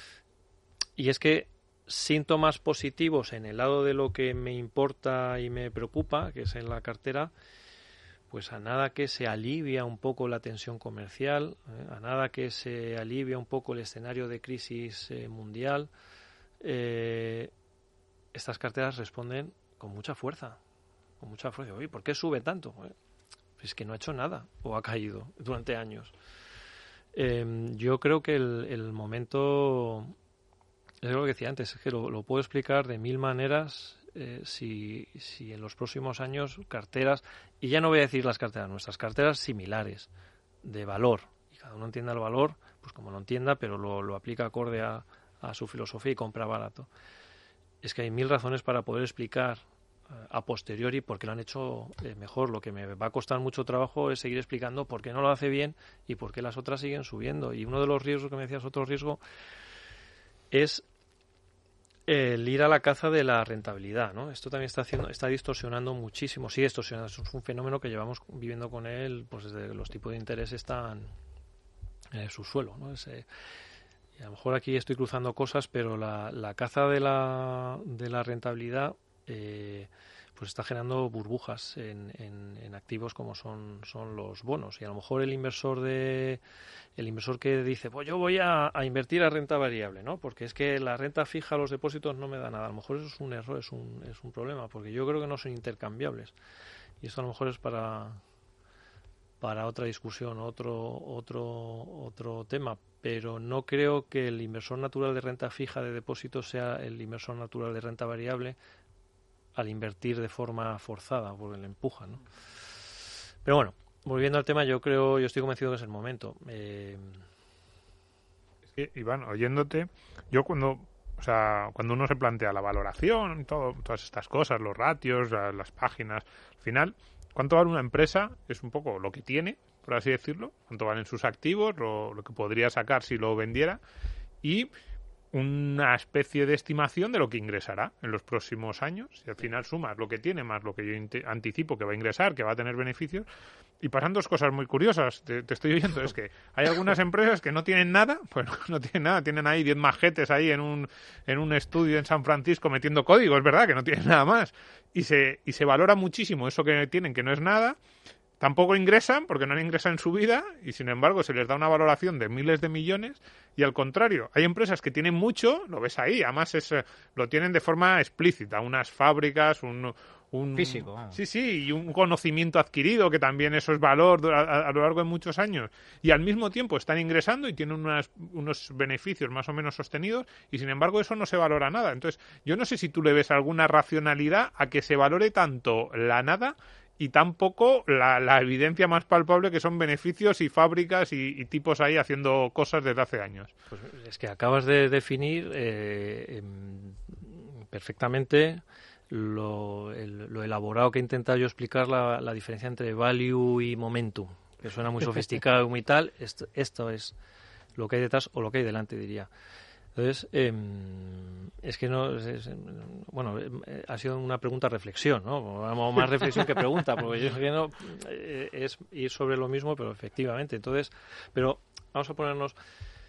Y es que síntomas positivos en el lado de lo que me importa y me preocupa, que es en la cartera, pues a nada que se alivia un poco la tensión comercial, eh, a nada que se alivia un poco el escenario de crisis eh, mundial, eh, estas carteras responden con mucha fuerza, con mucha fuerza. Oye, ¿por qué sube tanto? Pues es que no ha hecho nada o ha caído durante años. Eh, yo creo que el, el momento... Es lo que decía antes, es que lo, lo puedo explicar de mil maneras eh, si, si en los próximos años carteras, y ya no voy a decir las carteras, nuestras carteras similares, de valor, y cada uno entienda el valor, pues como lo entienda, pero lo, lo aplica acorde a, a su filosofía y compra barato. Es que hay mil razones para poder explicar eh, a posteriori por qué lo han hecho eh, mejor. Lo que me va a costar mucho trabajo es seguir explicando por qué no lo hace bien y por qué las otras siguen subiendo. Y uno de los riesgos que me decías, otro riesgo, es el ir a la caza de la rentabilidad, ¿no? Esto también está haciendo, está distorsionando muchísimo, sigue distorsionando, es un fenómeno que llevamos viviendo con él, pues desde que los tipos de interés están en el subsuelo, ¿no? Es, eh, y a lo mejor aquí estoy cruzando cosas, pero la, la caza de la, de la rentabilidad eh, pues está generando burbujas en, en, en activos como son, son los bonos, y a lo mejor el inversor de el inversor que dice, pues yo voy a, a invertir a renta variable, ¿no? Porque es que la renta fija, los depósitos no me da nada. A lo mejor eso es un error, es un, es un problema, porque yo creo que no son intercambiables. Y esto a lo mejor es para para otra discusión, otro otro otro tema, pero no creo que el inversor natural de renta fija de depósitos sea el inversor natural de renta variable al invertir de forma forzada, porque le empujan, ¿no? Pero bueno, volviendo al tema, yo creo, yo estoy convencido que es el momento. Eh... Es que, Iván, oyéndote, yo cuando, o sea, cuando uno se plantea la valoración, todo, todas estas cosas, los ratios, la, las páginas, al final, ¿cuánto vale una empresa? Es un poco lo que tiene, por así decirlo, cuánto valen sus activos, lo, lo que podría sacar si lo vendiera, y una especie de estimación de lo que ingresará en los próximos años. Y al final sumas lo que tiene más lo que yo anticipo que va a ingresar, que va a tener beneficios, y pasan dos cosas muy curiosas. Te, te estoy oyendo, es que hay algunas empresas que no tienen nada, pues no tienen nada, tienen ahí diez majetes ahí en un en un estudio en San Francisco metiendo código, es verdad que no tienen nada más, y se y se valora muchísimo eso que tienen, que no es nada. Tampoco ingresan, porque no han ingresado en su vida, y sin embargo se les da una valoración de miles de millones, y al contrario, hay empresas que tienen mucho, lo ves ahí, además es, lo tienen de forma explícita, unas fábricas, un... un físico. Vamos. Sí, sí, y un conocimiento adquirido, que también eso es valor a, a, a lo largo de muchos años, y al mismo tiempo están ingresando y tienen unas, unos beneficios más o menos sostenidos, y sin embargo eso no se valora nada. Entonces, yo no sé si tú le ves alguna racionalidad a que se valore tanto la nada y tampoco la, la evidencia más palpable, que son beneficios y fábricas y, y tipos ahí haciendo cosas desde hace años. Pues es que acabas de definir eh, perfectamente lo, el, lo elaborado que he intentado yo explicar la, la diferencia entre value y momentum, que suena muy sofisticado y muy tal. Esto, esto es lo que hay detrás o lo que hay delante, diría. Entonces, eh, es que no, es, es, bueno, eh, ha sido una pregunta reflexión, ¿no? Vamos, más reflexión que pregunta, porque yo que no eh, es ir sobre lo mismo, pero efectivamente. Entonces, pero vamos a ponernos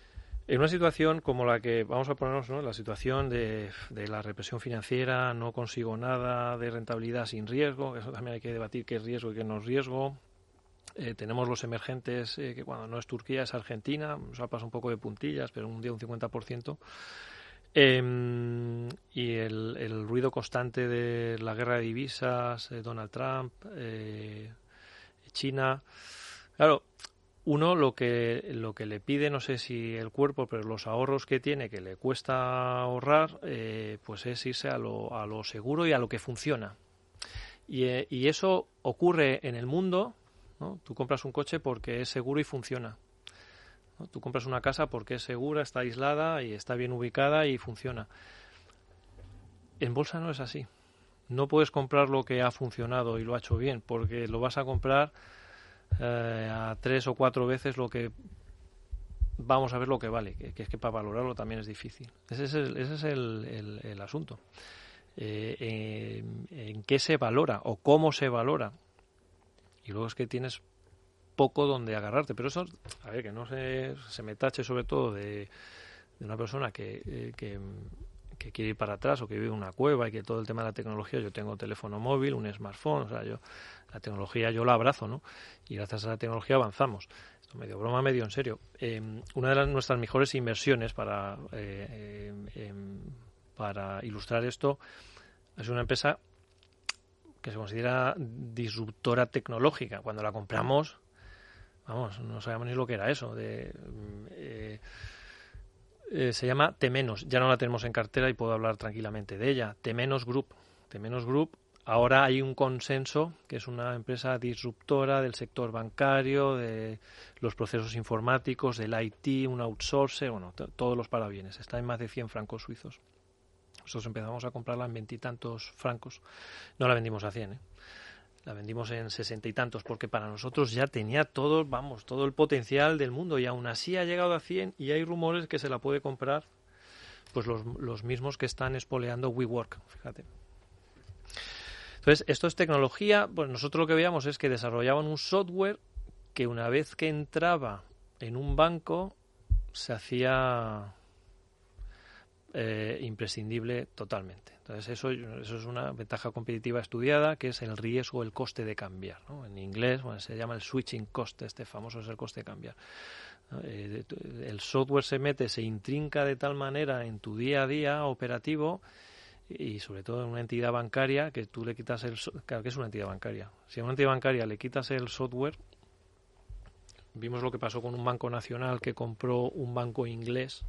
En una situación como la que vamos a ponernos, ¿no? La situación de, de la represión financiera, no consigo nada de rentabilidad sin riesgo, eso también hay que debatir qué es riesgo y qué no es riesgo. Eh, tenemos los emergentes, eh, que cuando no es Turquía es Argentina, o sea, pasa un poco de puntillas, pero un día un cincuenta por ciento. Eh, y el, el ruido constante de la guerra de divisas, eh, Donald Trump, eh, China. Claro, uno lo que lo que le pide, no sé si el cuerpo, pero los ahorros que tiene, que le cuesta ahorrar, eh, pues es irse a lo, a lo seguro y a lo que funciona. Y, eh, y eso ocurre en el mundo, ¿no? Tú compras un coche porque es seguro y funciona, ¿no? Tú compras una casa porque es segura, está aislada y está bien ubicada y funciona. En bolsa no es así. No puedes comprar lo que ha funcionado y lo ha hecho bien, porque lo vas a comprar Eh, a tres o cuatro veces lo que vamos a ver lo que vale, que, que es que para valorarlo también es difícil. Ese es el, ese es el, el, el asunto. Eh, en, en qué se valora o cómo se valora. Y luego es que tienes poco donde agarrarte. Pero eso, a ver, que no se, se me tache sobre todo de, de una persona que, eh, que, que quiere ir para atrás o que vive en una cueva y que todo el tema de la tecnología, yo tengo teléfono móvil, un smartphone, o sea, yo la tecnología yo la abrazo, ¿no? Y gracias a la tecnología avanzamos. Esto medio broma, medio en serio. Eh, una de las, nuestras mejores inversiones para, eh, eh, eh, para ilustrar esto es una empresa que se considera disruptora tecnológica. Cuando la compramos, vamos, no sabíamos ni lo que era eso. De, eh, eh, se llama Temenos. Ya no la tenemos en cartera y puedo hablar tranquilamente de ella. Temenos Group. Temenos Group. Ahora hay un consenso que es una empresa disruptora del sector bancario, de los procesos informáticos, del I T, un outsourcer, bueno, t- todos los parabienes. Está en más de cien francos suizos. Nosotros empezamos a comprarla en veintitantos francos. No la vendimos a cien, ¿eh? La vendimos en sesenta y tantos, porque para nosotros ya tenía todo, vamos, todo el potencial del mundo y aún así ha llegado a cien y hay rumores que se la puede comprar pues los, los mismos que están espoleando WeWork, fíjate. Entonces, esto es tecnología. Pues nosotros lo que veíamos es que desarrollaban un software que una vez que entraba en un banco se hacía eh, imprescindible totalmente. Entonces, eso, eso es una ventaja competitiva estudiada, que es el riesgo, el coste de cambiar, ¿no? En inglés, bueno, se llama el switching cost, este famoso es el coste de cambiar. Eh, el software se mete, se intrinca de tal manera en tu día a día operativo, y sobre todo en una entidad bancaria, que tú le quitas el... Claro, que es una entidad bancaria. Si a una entidad bancaria le quitas el software, vimos lo que pasó con un banco nacional que compró un banco inglés,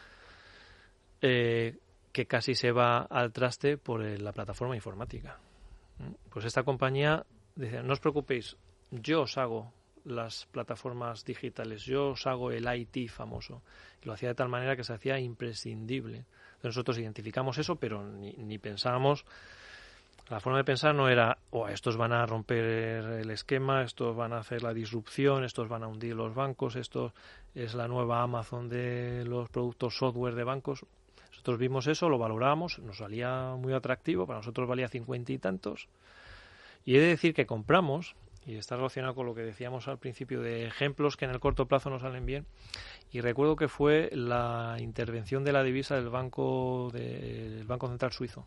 eh, que casi se va al traste por el, la plataforma informática. Pues esta compañía dice, no os preocupéis, yo os hago las plataformas digitales, yo os hago el I T famoso. Y lo hacía de tal manera que se hacía imprescindible. Nosotros identificamos eso, pero ni, ni pensábamos, la forma de pensar no era, oh, estos van a romper el esquema, estos van a hacer la disrupción, estos van a hundir los bancos, esto es la nueva Amazon de los productos software de bancos. Nosotros vimos eso, lo valoramos, nos salía muy atractivo, para nosotros valía cincuenta y tantos. Y he de decir que compramos, y está relacionado con lo que decíamos al principio de ejemplos que en el corto plazo no salen bien, y recuerdo que fue la intervención de la divisa del Banco de, del Banco Central Suizo,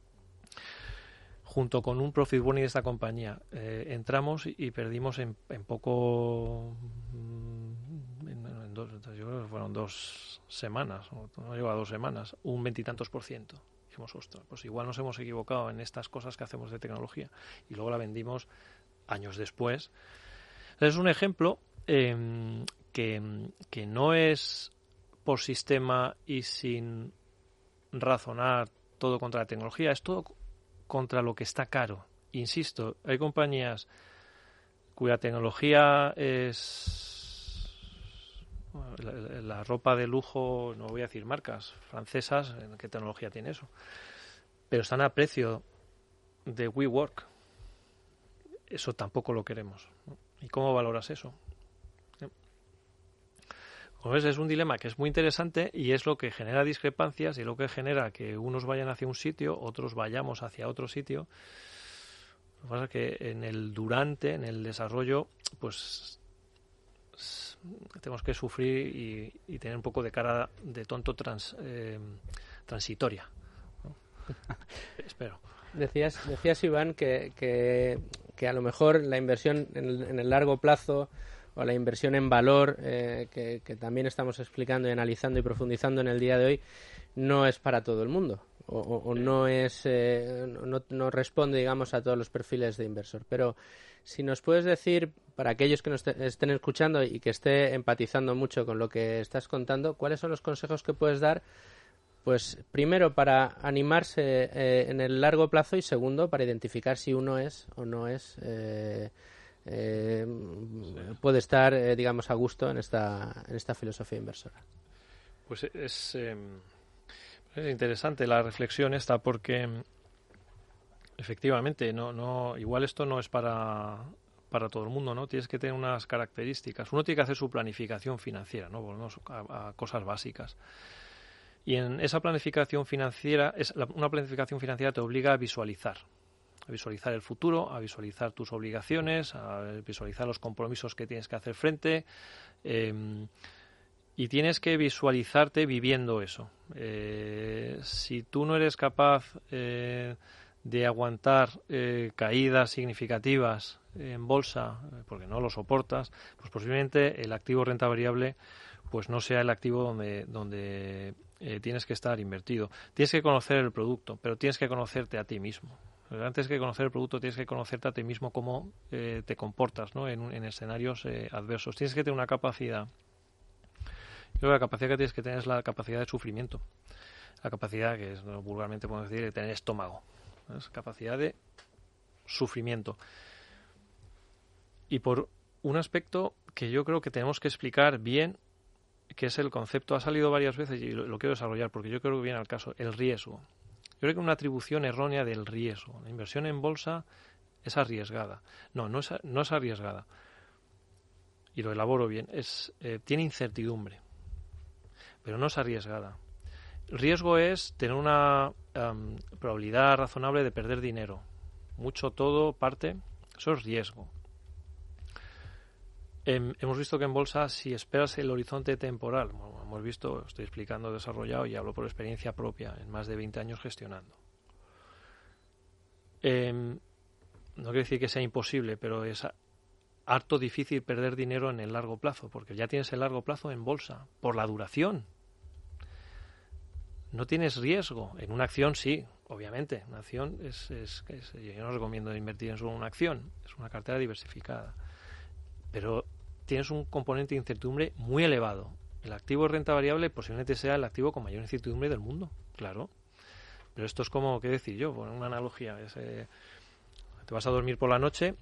junto con un profit warning de esta compañía. Eh, entramos y perdimos en, en poco, en, en dos, yo creo que fueron dos semanas, no llegó a dos semanas, un veintitantos por ciento. Dijimos, ostras, pues igual nos hemos equivocado en estas cosas que hacemos de tecnología, y luego la vendimos años después. Es un ejemplo eh, que, que no es por sistema y sin razonar todo contra la tecnología, es todo contra lo que está caro. Insisto, hay compañías cuya tecnología es bueno, la, la ropa de lujo, no voy a decir marcas francesas, ¿qué tecnología tiene eso? Pero están a precio de WeWork. Eso tampoco lo queremos, ¿no? ¿Y cómo valoras eso? Como ves, es un dilema que es muy interesante y es lo que genera discrepancias y lo que genera que unos vayan hacia un sitio, otros vayamos hacia otro sitio. Lo que pasa es que en el durante, en el desarrollo, pues tenemos que sufrir y, y tener un poco de cara de tonto trans, eh, transitoria, ¿no? Espero. Decías, decías Iván, que, que, que a lo mejor la inversión en el, en el largo plazo o la inversión en valor, eh, que, que también estamos explicando y analizando y profundizando en el día de hoy, no es para todo el mundo o, o, o no es eh, no, no responde, digamos, a todos los perfiles de inversor. Pero si nos puedes decir, para aquellos que nos te, estén escuchando y que esté empatizando mucho con lo que estás contando, ¿cuáles son los consejos que puedes dar? Pues primero para animarse eh, en el largo plazo y segundo para identificar si uno es o no es eh, eh, sí. puede estar eh, digamos a gusto en esta en esta filosofía inversora. Pues es, eh, es interesante la reflexión esta porque efectivamente no no igual esto no es para para todo el mundo, ¿no? Tienes que tener unas características. Uno tiene que hacer su planificación financiera, ¿no? Volvemos a, a cosas básicas. Y en esa planificación financiera, es la, una planificación financiera te obliga a visualizar, a visualizar el futuro, a visualizar tus obligaciones, a visualizar los compromisos que tienes que hacer frente, eh, y tienes que visualizarte viviendo eso. Eh, si tú no eres capaz eh, de aguantar eh, caídas significativas en bolsa, porque no lo soportas, pues posiblemente el activo renta variable pues no sea el activo donde donde eh, tienes que estar invertido. Tienes que conocer el producto, pero tienes que conocerte a ti mismo. Pero antes que conocer el producto, tienes que conocerte a ti mismo cómo eh, te comportas, ¿no? en, en escenarios eh, adversos. Tienes que tener una capacidad. Yo creo que la capacidad que tienes que tener es la capacidad de sufrimiento. La capacidad, que es, ¿no? vulgarmente podemos decir, de tener estómago. ¿no? Es capacidad de sufrimiento. Y por un aspecto que yo creo que tenemos que explicar bien, que es el concepto, ha salido varias veces y lo, lo quiero desarrollar porque yo creo que viene al caso, el riesgo. Yo creo que una atribución errónea del riesgo. La inversión en bolsa es arriesgada. No, no es, no es arriesgada. Y lo elaboro bien. Es eh, tiene incertidumbre, pero no es arriesgada. El riesgo es tener una um, probabilidad razonable de perder dinero. Mucho, todo, parte, eso es riesgo. Eh, hemos visto que en bolsa, si esperas el horizonte temporal, bueno, hemos visto, estoy explicando, desarrollado y hablo por experiencia propia, en más de veinte años gestionando. Eh, no quiere decir que sea imposible, pero es harto difícil perder dinero en el largo plazo, porque ya tienes el largo plazo en bolsa, por la duración. No tienes riesgo. En una acción sí, obviamente. Una acción es, es, es yo no recomiendo invertir en solo una acción, es una cartera diversificada. Pero tienes un componente de incertidumbre muy elevado. El activo de renta variable posiblemente sea el activo con mayor incertidumbre del mundo, claro. Pero esto es como, ¿qué decir yo? Bueno, una analogía. Es, eh, te vas a dormir por la noche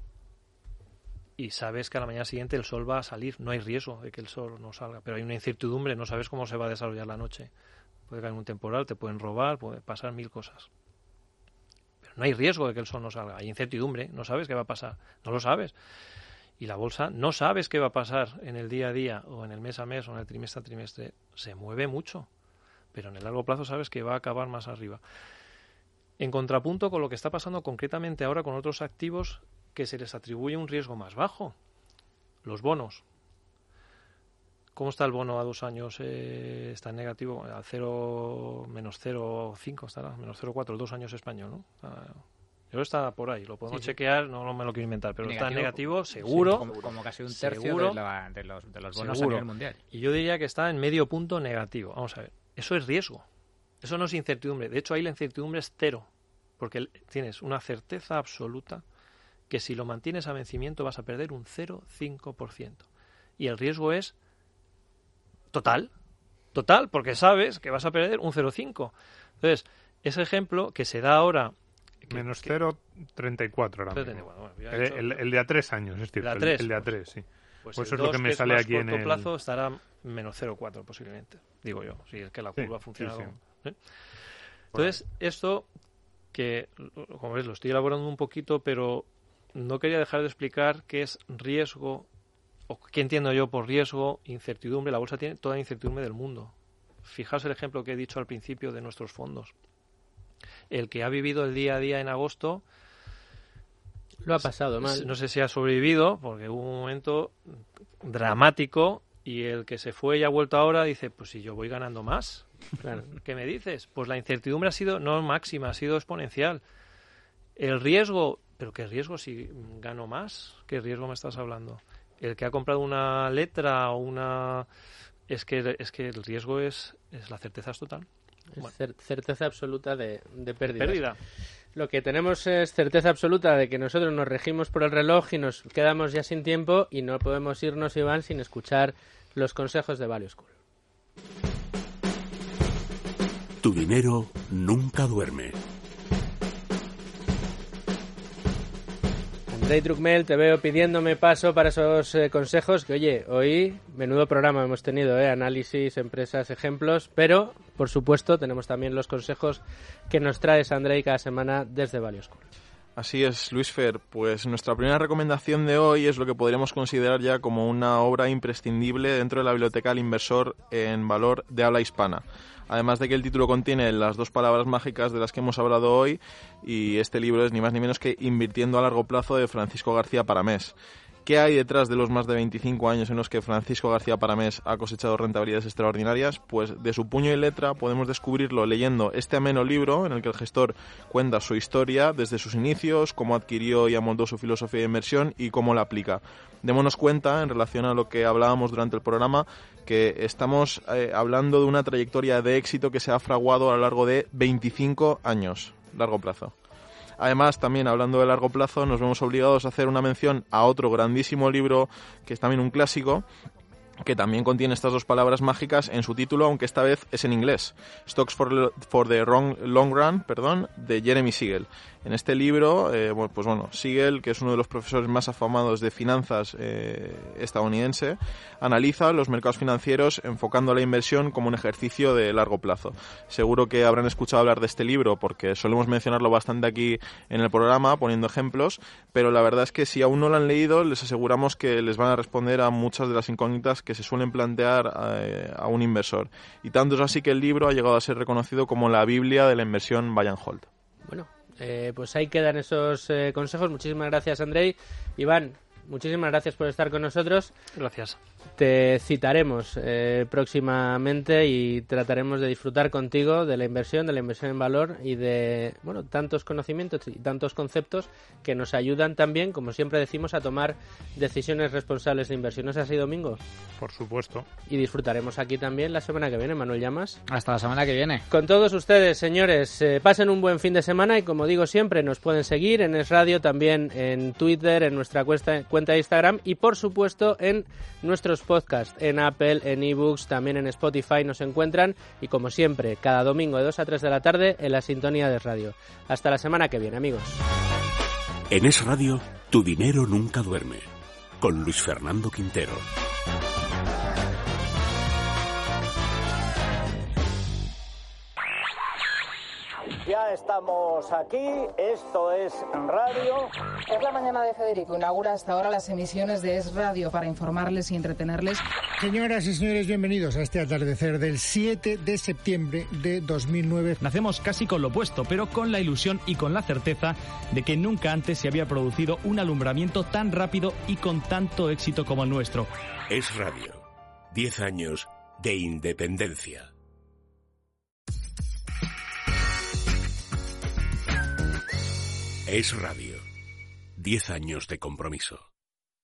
y sabes que a la mañana siguiente el sol va a salir. No hay riesgo de que el sol no salga, pero hay una incertidumbre, no sabes cómo se va a desarrollar la noche. Puede caer un temporal, te pueden robar, puede pasar mil cosas. Pero no hay riesgo de que el sol no salga. Hay incertidumbre, no sabes qué va a pasar, no lo sabes. Y la bolsa, no sabes qué va a pasar en el día a día o en el mes a mes o en el trimestre a trimestre. Se mueve mucho, pero en el largo plazo sabes que va a acabar más arriba. En contrapunto con lo que está pasando concretamente ahora con otros activos que se les atribuye un riesgo más bajo. Los bonos. ¿Cómo está el bono a dos años? Eh, está en negativo, a cero, menos cero coma cinco estará, menos cero coma cuatro, el dos años español, ¿no? Ah, Yo creo que está por ahí, lo podemos sí, chequear, sí. no, no me lo quiero inventar, pero negativo, está en negativo, seguro. Sí, como, como casi un tercio de, la, de, los, de los bonos seguro. a nivel mundial. Y yo diría que está en medio punto negativo. Vamos a ver, eso es riesgo, eso no es incertidumbre. De hecho, ahí la incertidumbre es cero, porque tienes una certeza absoluta que si lo mantienes a vencimiento vas a perder un cero coma cinco por ciento. Y el riesgo es total, total, porque sabes que vas a perder un cero coma cinco. Entonces, ese ejemplo que se da ahora... Que, menos cero coma treinta y cuatro ahora mismo. Bueno, bueno, el, el, el de a tres años, es cierto. El, el de a tres, sí. Pues, pues eso es lo que me que sale aquí en el... corto plazo estará menos cero coma cuatro posiblemente, digo yo, si es que la curva sí, funciona. Sí, sí. ¿eh? Entonces, bueno. esto que, como ves, lo estoy elaborando un poquito, pero no quería dejar de explicar qué es riesgo, o qué entiendo yo por riesgo, incertidumbre. La bolsa tiene toda la incertidumbre del mundo. Fijaos el ejemplo que he dicho al principio de nuestros fondos. El que ha vivido el día a día en agosto Lo ha pasado mal. No sé si ha sobrevivido, porque hubo un momento dramático y el que se fue y ha vuelto ahora dice, pues si yo voy ganando más, claro. ¿Qué me dices? Pues la incertidumbre ha sido no máxima, ha sido exponencial. El riesgo, ¿pero qué riesgo si gano más? ¿Qué riesgo me estás hablando? El que ha comprado una letra o una... Es que, es que el riesgo es, es la certeza es total. Es Bueno. cer- certeza absoluta de, de pérdida. Pérdida. Lo que tenemos es certeza absoluta de que nosotros nos regimos por el reloj y nos quedamos ya sin tiempo y no podemos irnos, Iván, sin escuchar los consejos de Value School. Tu dinero nunca duerme. Andrei Druckmel, te veo pidiéndome paso para esos eh, consejos que, oye, hoy menudo programa hemos tenido, ¿eh? Análisis, empresas, ejemplos, pero, por supuesto, tenemos también los consejos que nos traes, Andrei, cada semana desde Value School. Así es, Luis Fer. Pues nuestra primera recomendación de hoy es lo que podríamos considerar ya como una obra imprescindible dentro de la biblioteca del inversor en valor de habla hispana. Además de que el título contiene las dos palabras mágicas de las que hemos hablado hoy, y este libro es ni más ni menos que Invirtiendo a largo plazo, de Francisco García Paramés. ¿Qué hay detrás de los más de veinticinco años en los que Francisco García Paramés ha cosechado rentabilidades extraordinarias? Pues de su puño y letra podemos descubrirlo leyendo este ameno libro en el que el gestor cuenta su historia desde sus inicios, cómo adquirió y amoldó su filosofía de inversión y cómo la aplica. Démonos cuenta, en relación a lo que hablábamos durante el programa, que estamos eh, hablando de una trayectoria de éxito que se ha fraguado a lo largo de veinticinco años, largo plazo. Además, también hablando de largo plazo, nos vemos obligados a hacer una mención a otro grandísimo libro, que es también un clásico, que también contiene estas dos palabras mágicas en su título, aunque esta vez es en inglés. Stocks for, for the wrong, Long Run, perdón, de Jeremy Siegel. En este libro, eh, bueno, pues bueno, Siegel, que es uno de los profesores más afamados de finanzas eh, estadounidense, analiza los mercados financieros enfocando la inversión como un ejercicio de largo plazo. Seguro que habrán escuchado hablar de este libro porque solemos mencionarlo bastante aquí en el programa, poniendo ejemplos, pero la verdad es que si aún no lo han leído, les aseguramos que les van a responder a muchas de las incógnitas que se suelen plantear eh, a un inversor. Y tanto es así que el libro ha llegado a ser reconocido como la Biblia de la inversión buy and hold. Bueno, eh, pues ahí quedan esos eh, consejos. Muchísimas gracias, Andrei. Iván, muchísimas gracias por estar con nosotros. Gracias. Te citaremos eh, próximamente y trataremos de disfrutar contigo de la inversión, de la inversión en valor y de, bueno, tantos conocimientos y tantos conceptos que nos ayudan también, como siempre decimos, a tomar decisiones responsables de inversión. ¿No es así, Domingo? Por supuesto. Y disfrutaremos aquí también la semana que viene. Manuel Llamas. Hasta la semana que viene. Con todos ustedes, señores, eh, pasen un buen fin de semana y, como digo siempre, nos pueden seguir en Es Radio, también en Twitter, en nuestra cuenta, cuenta de Instagram y, por supuesto, en nuestros podcast en Apple, en eBooks, también en Spotify nos encuentran y, como siempre, cada domingo de dos a tres de la tarde en la sintonía de Radio. Hasta la semana que viene, amigos. En Es Radio, tu dinero nunca duerme, con Luis Fernando Quintero. Ya estamos aquí, esto es Radio. Es la mañana de Federico, inaugura hasta ahora las emisiones de Es Radio para informarles y entretenerles. Señoras y señores, bienvenidos a este atardecer del siete de septiembre de dos mil nueve. Nacemos casi con lo opuesto, pero con la ilusión y con la certeza de que nunca antes se había producido un alumbramiento tan rápido y con tanto éxito como el nuestro. Es Radio, diez años de independencia. Es Radio, diez años de compromiso.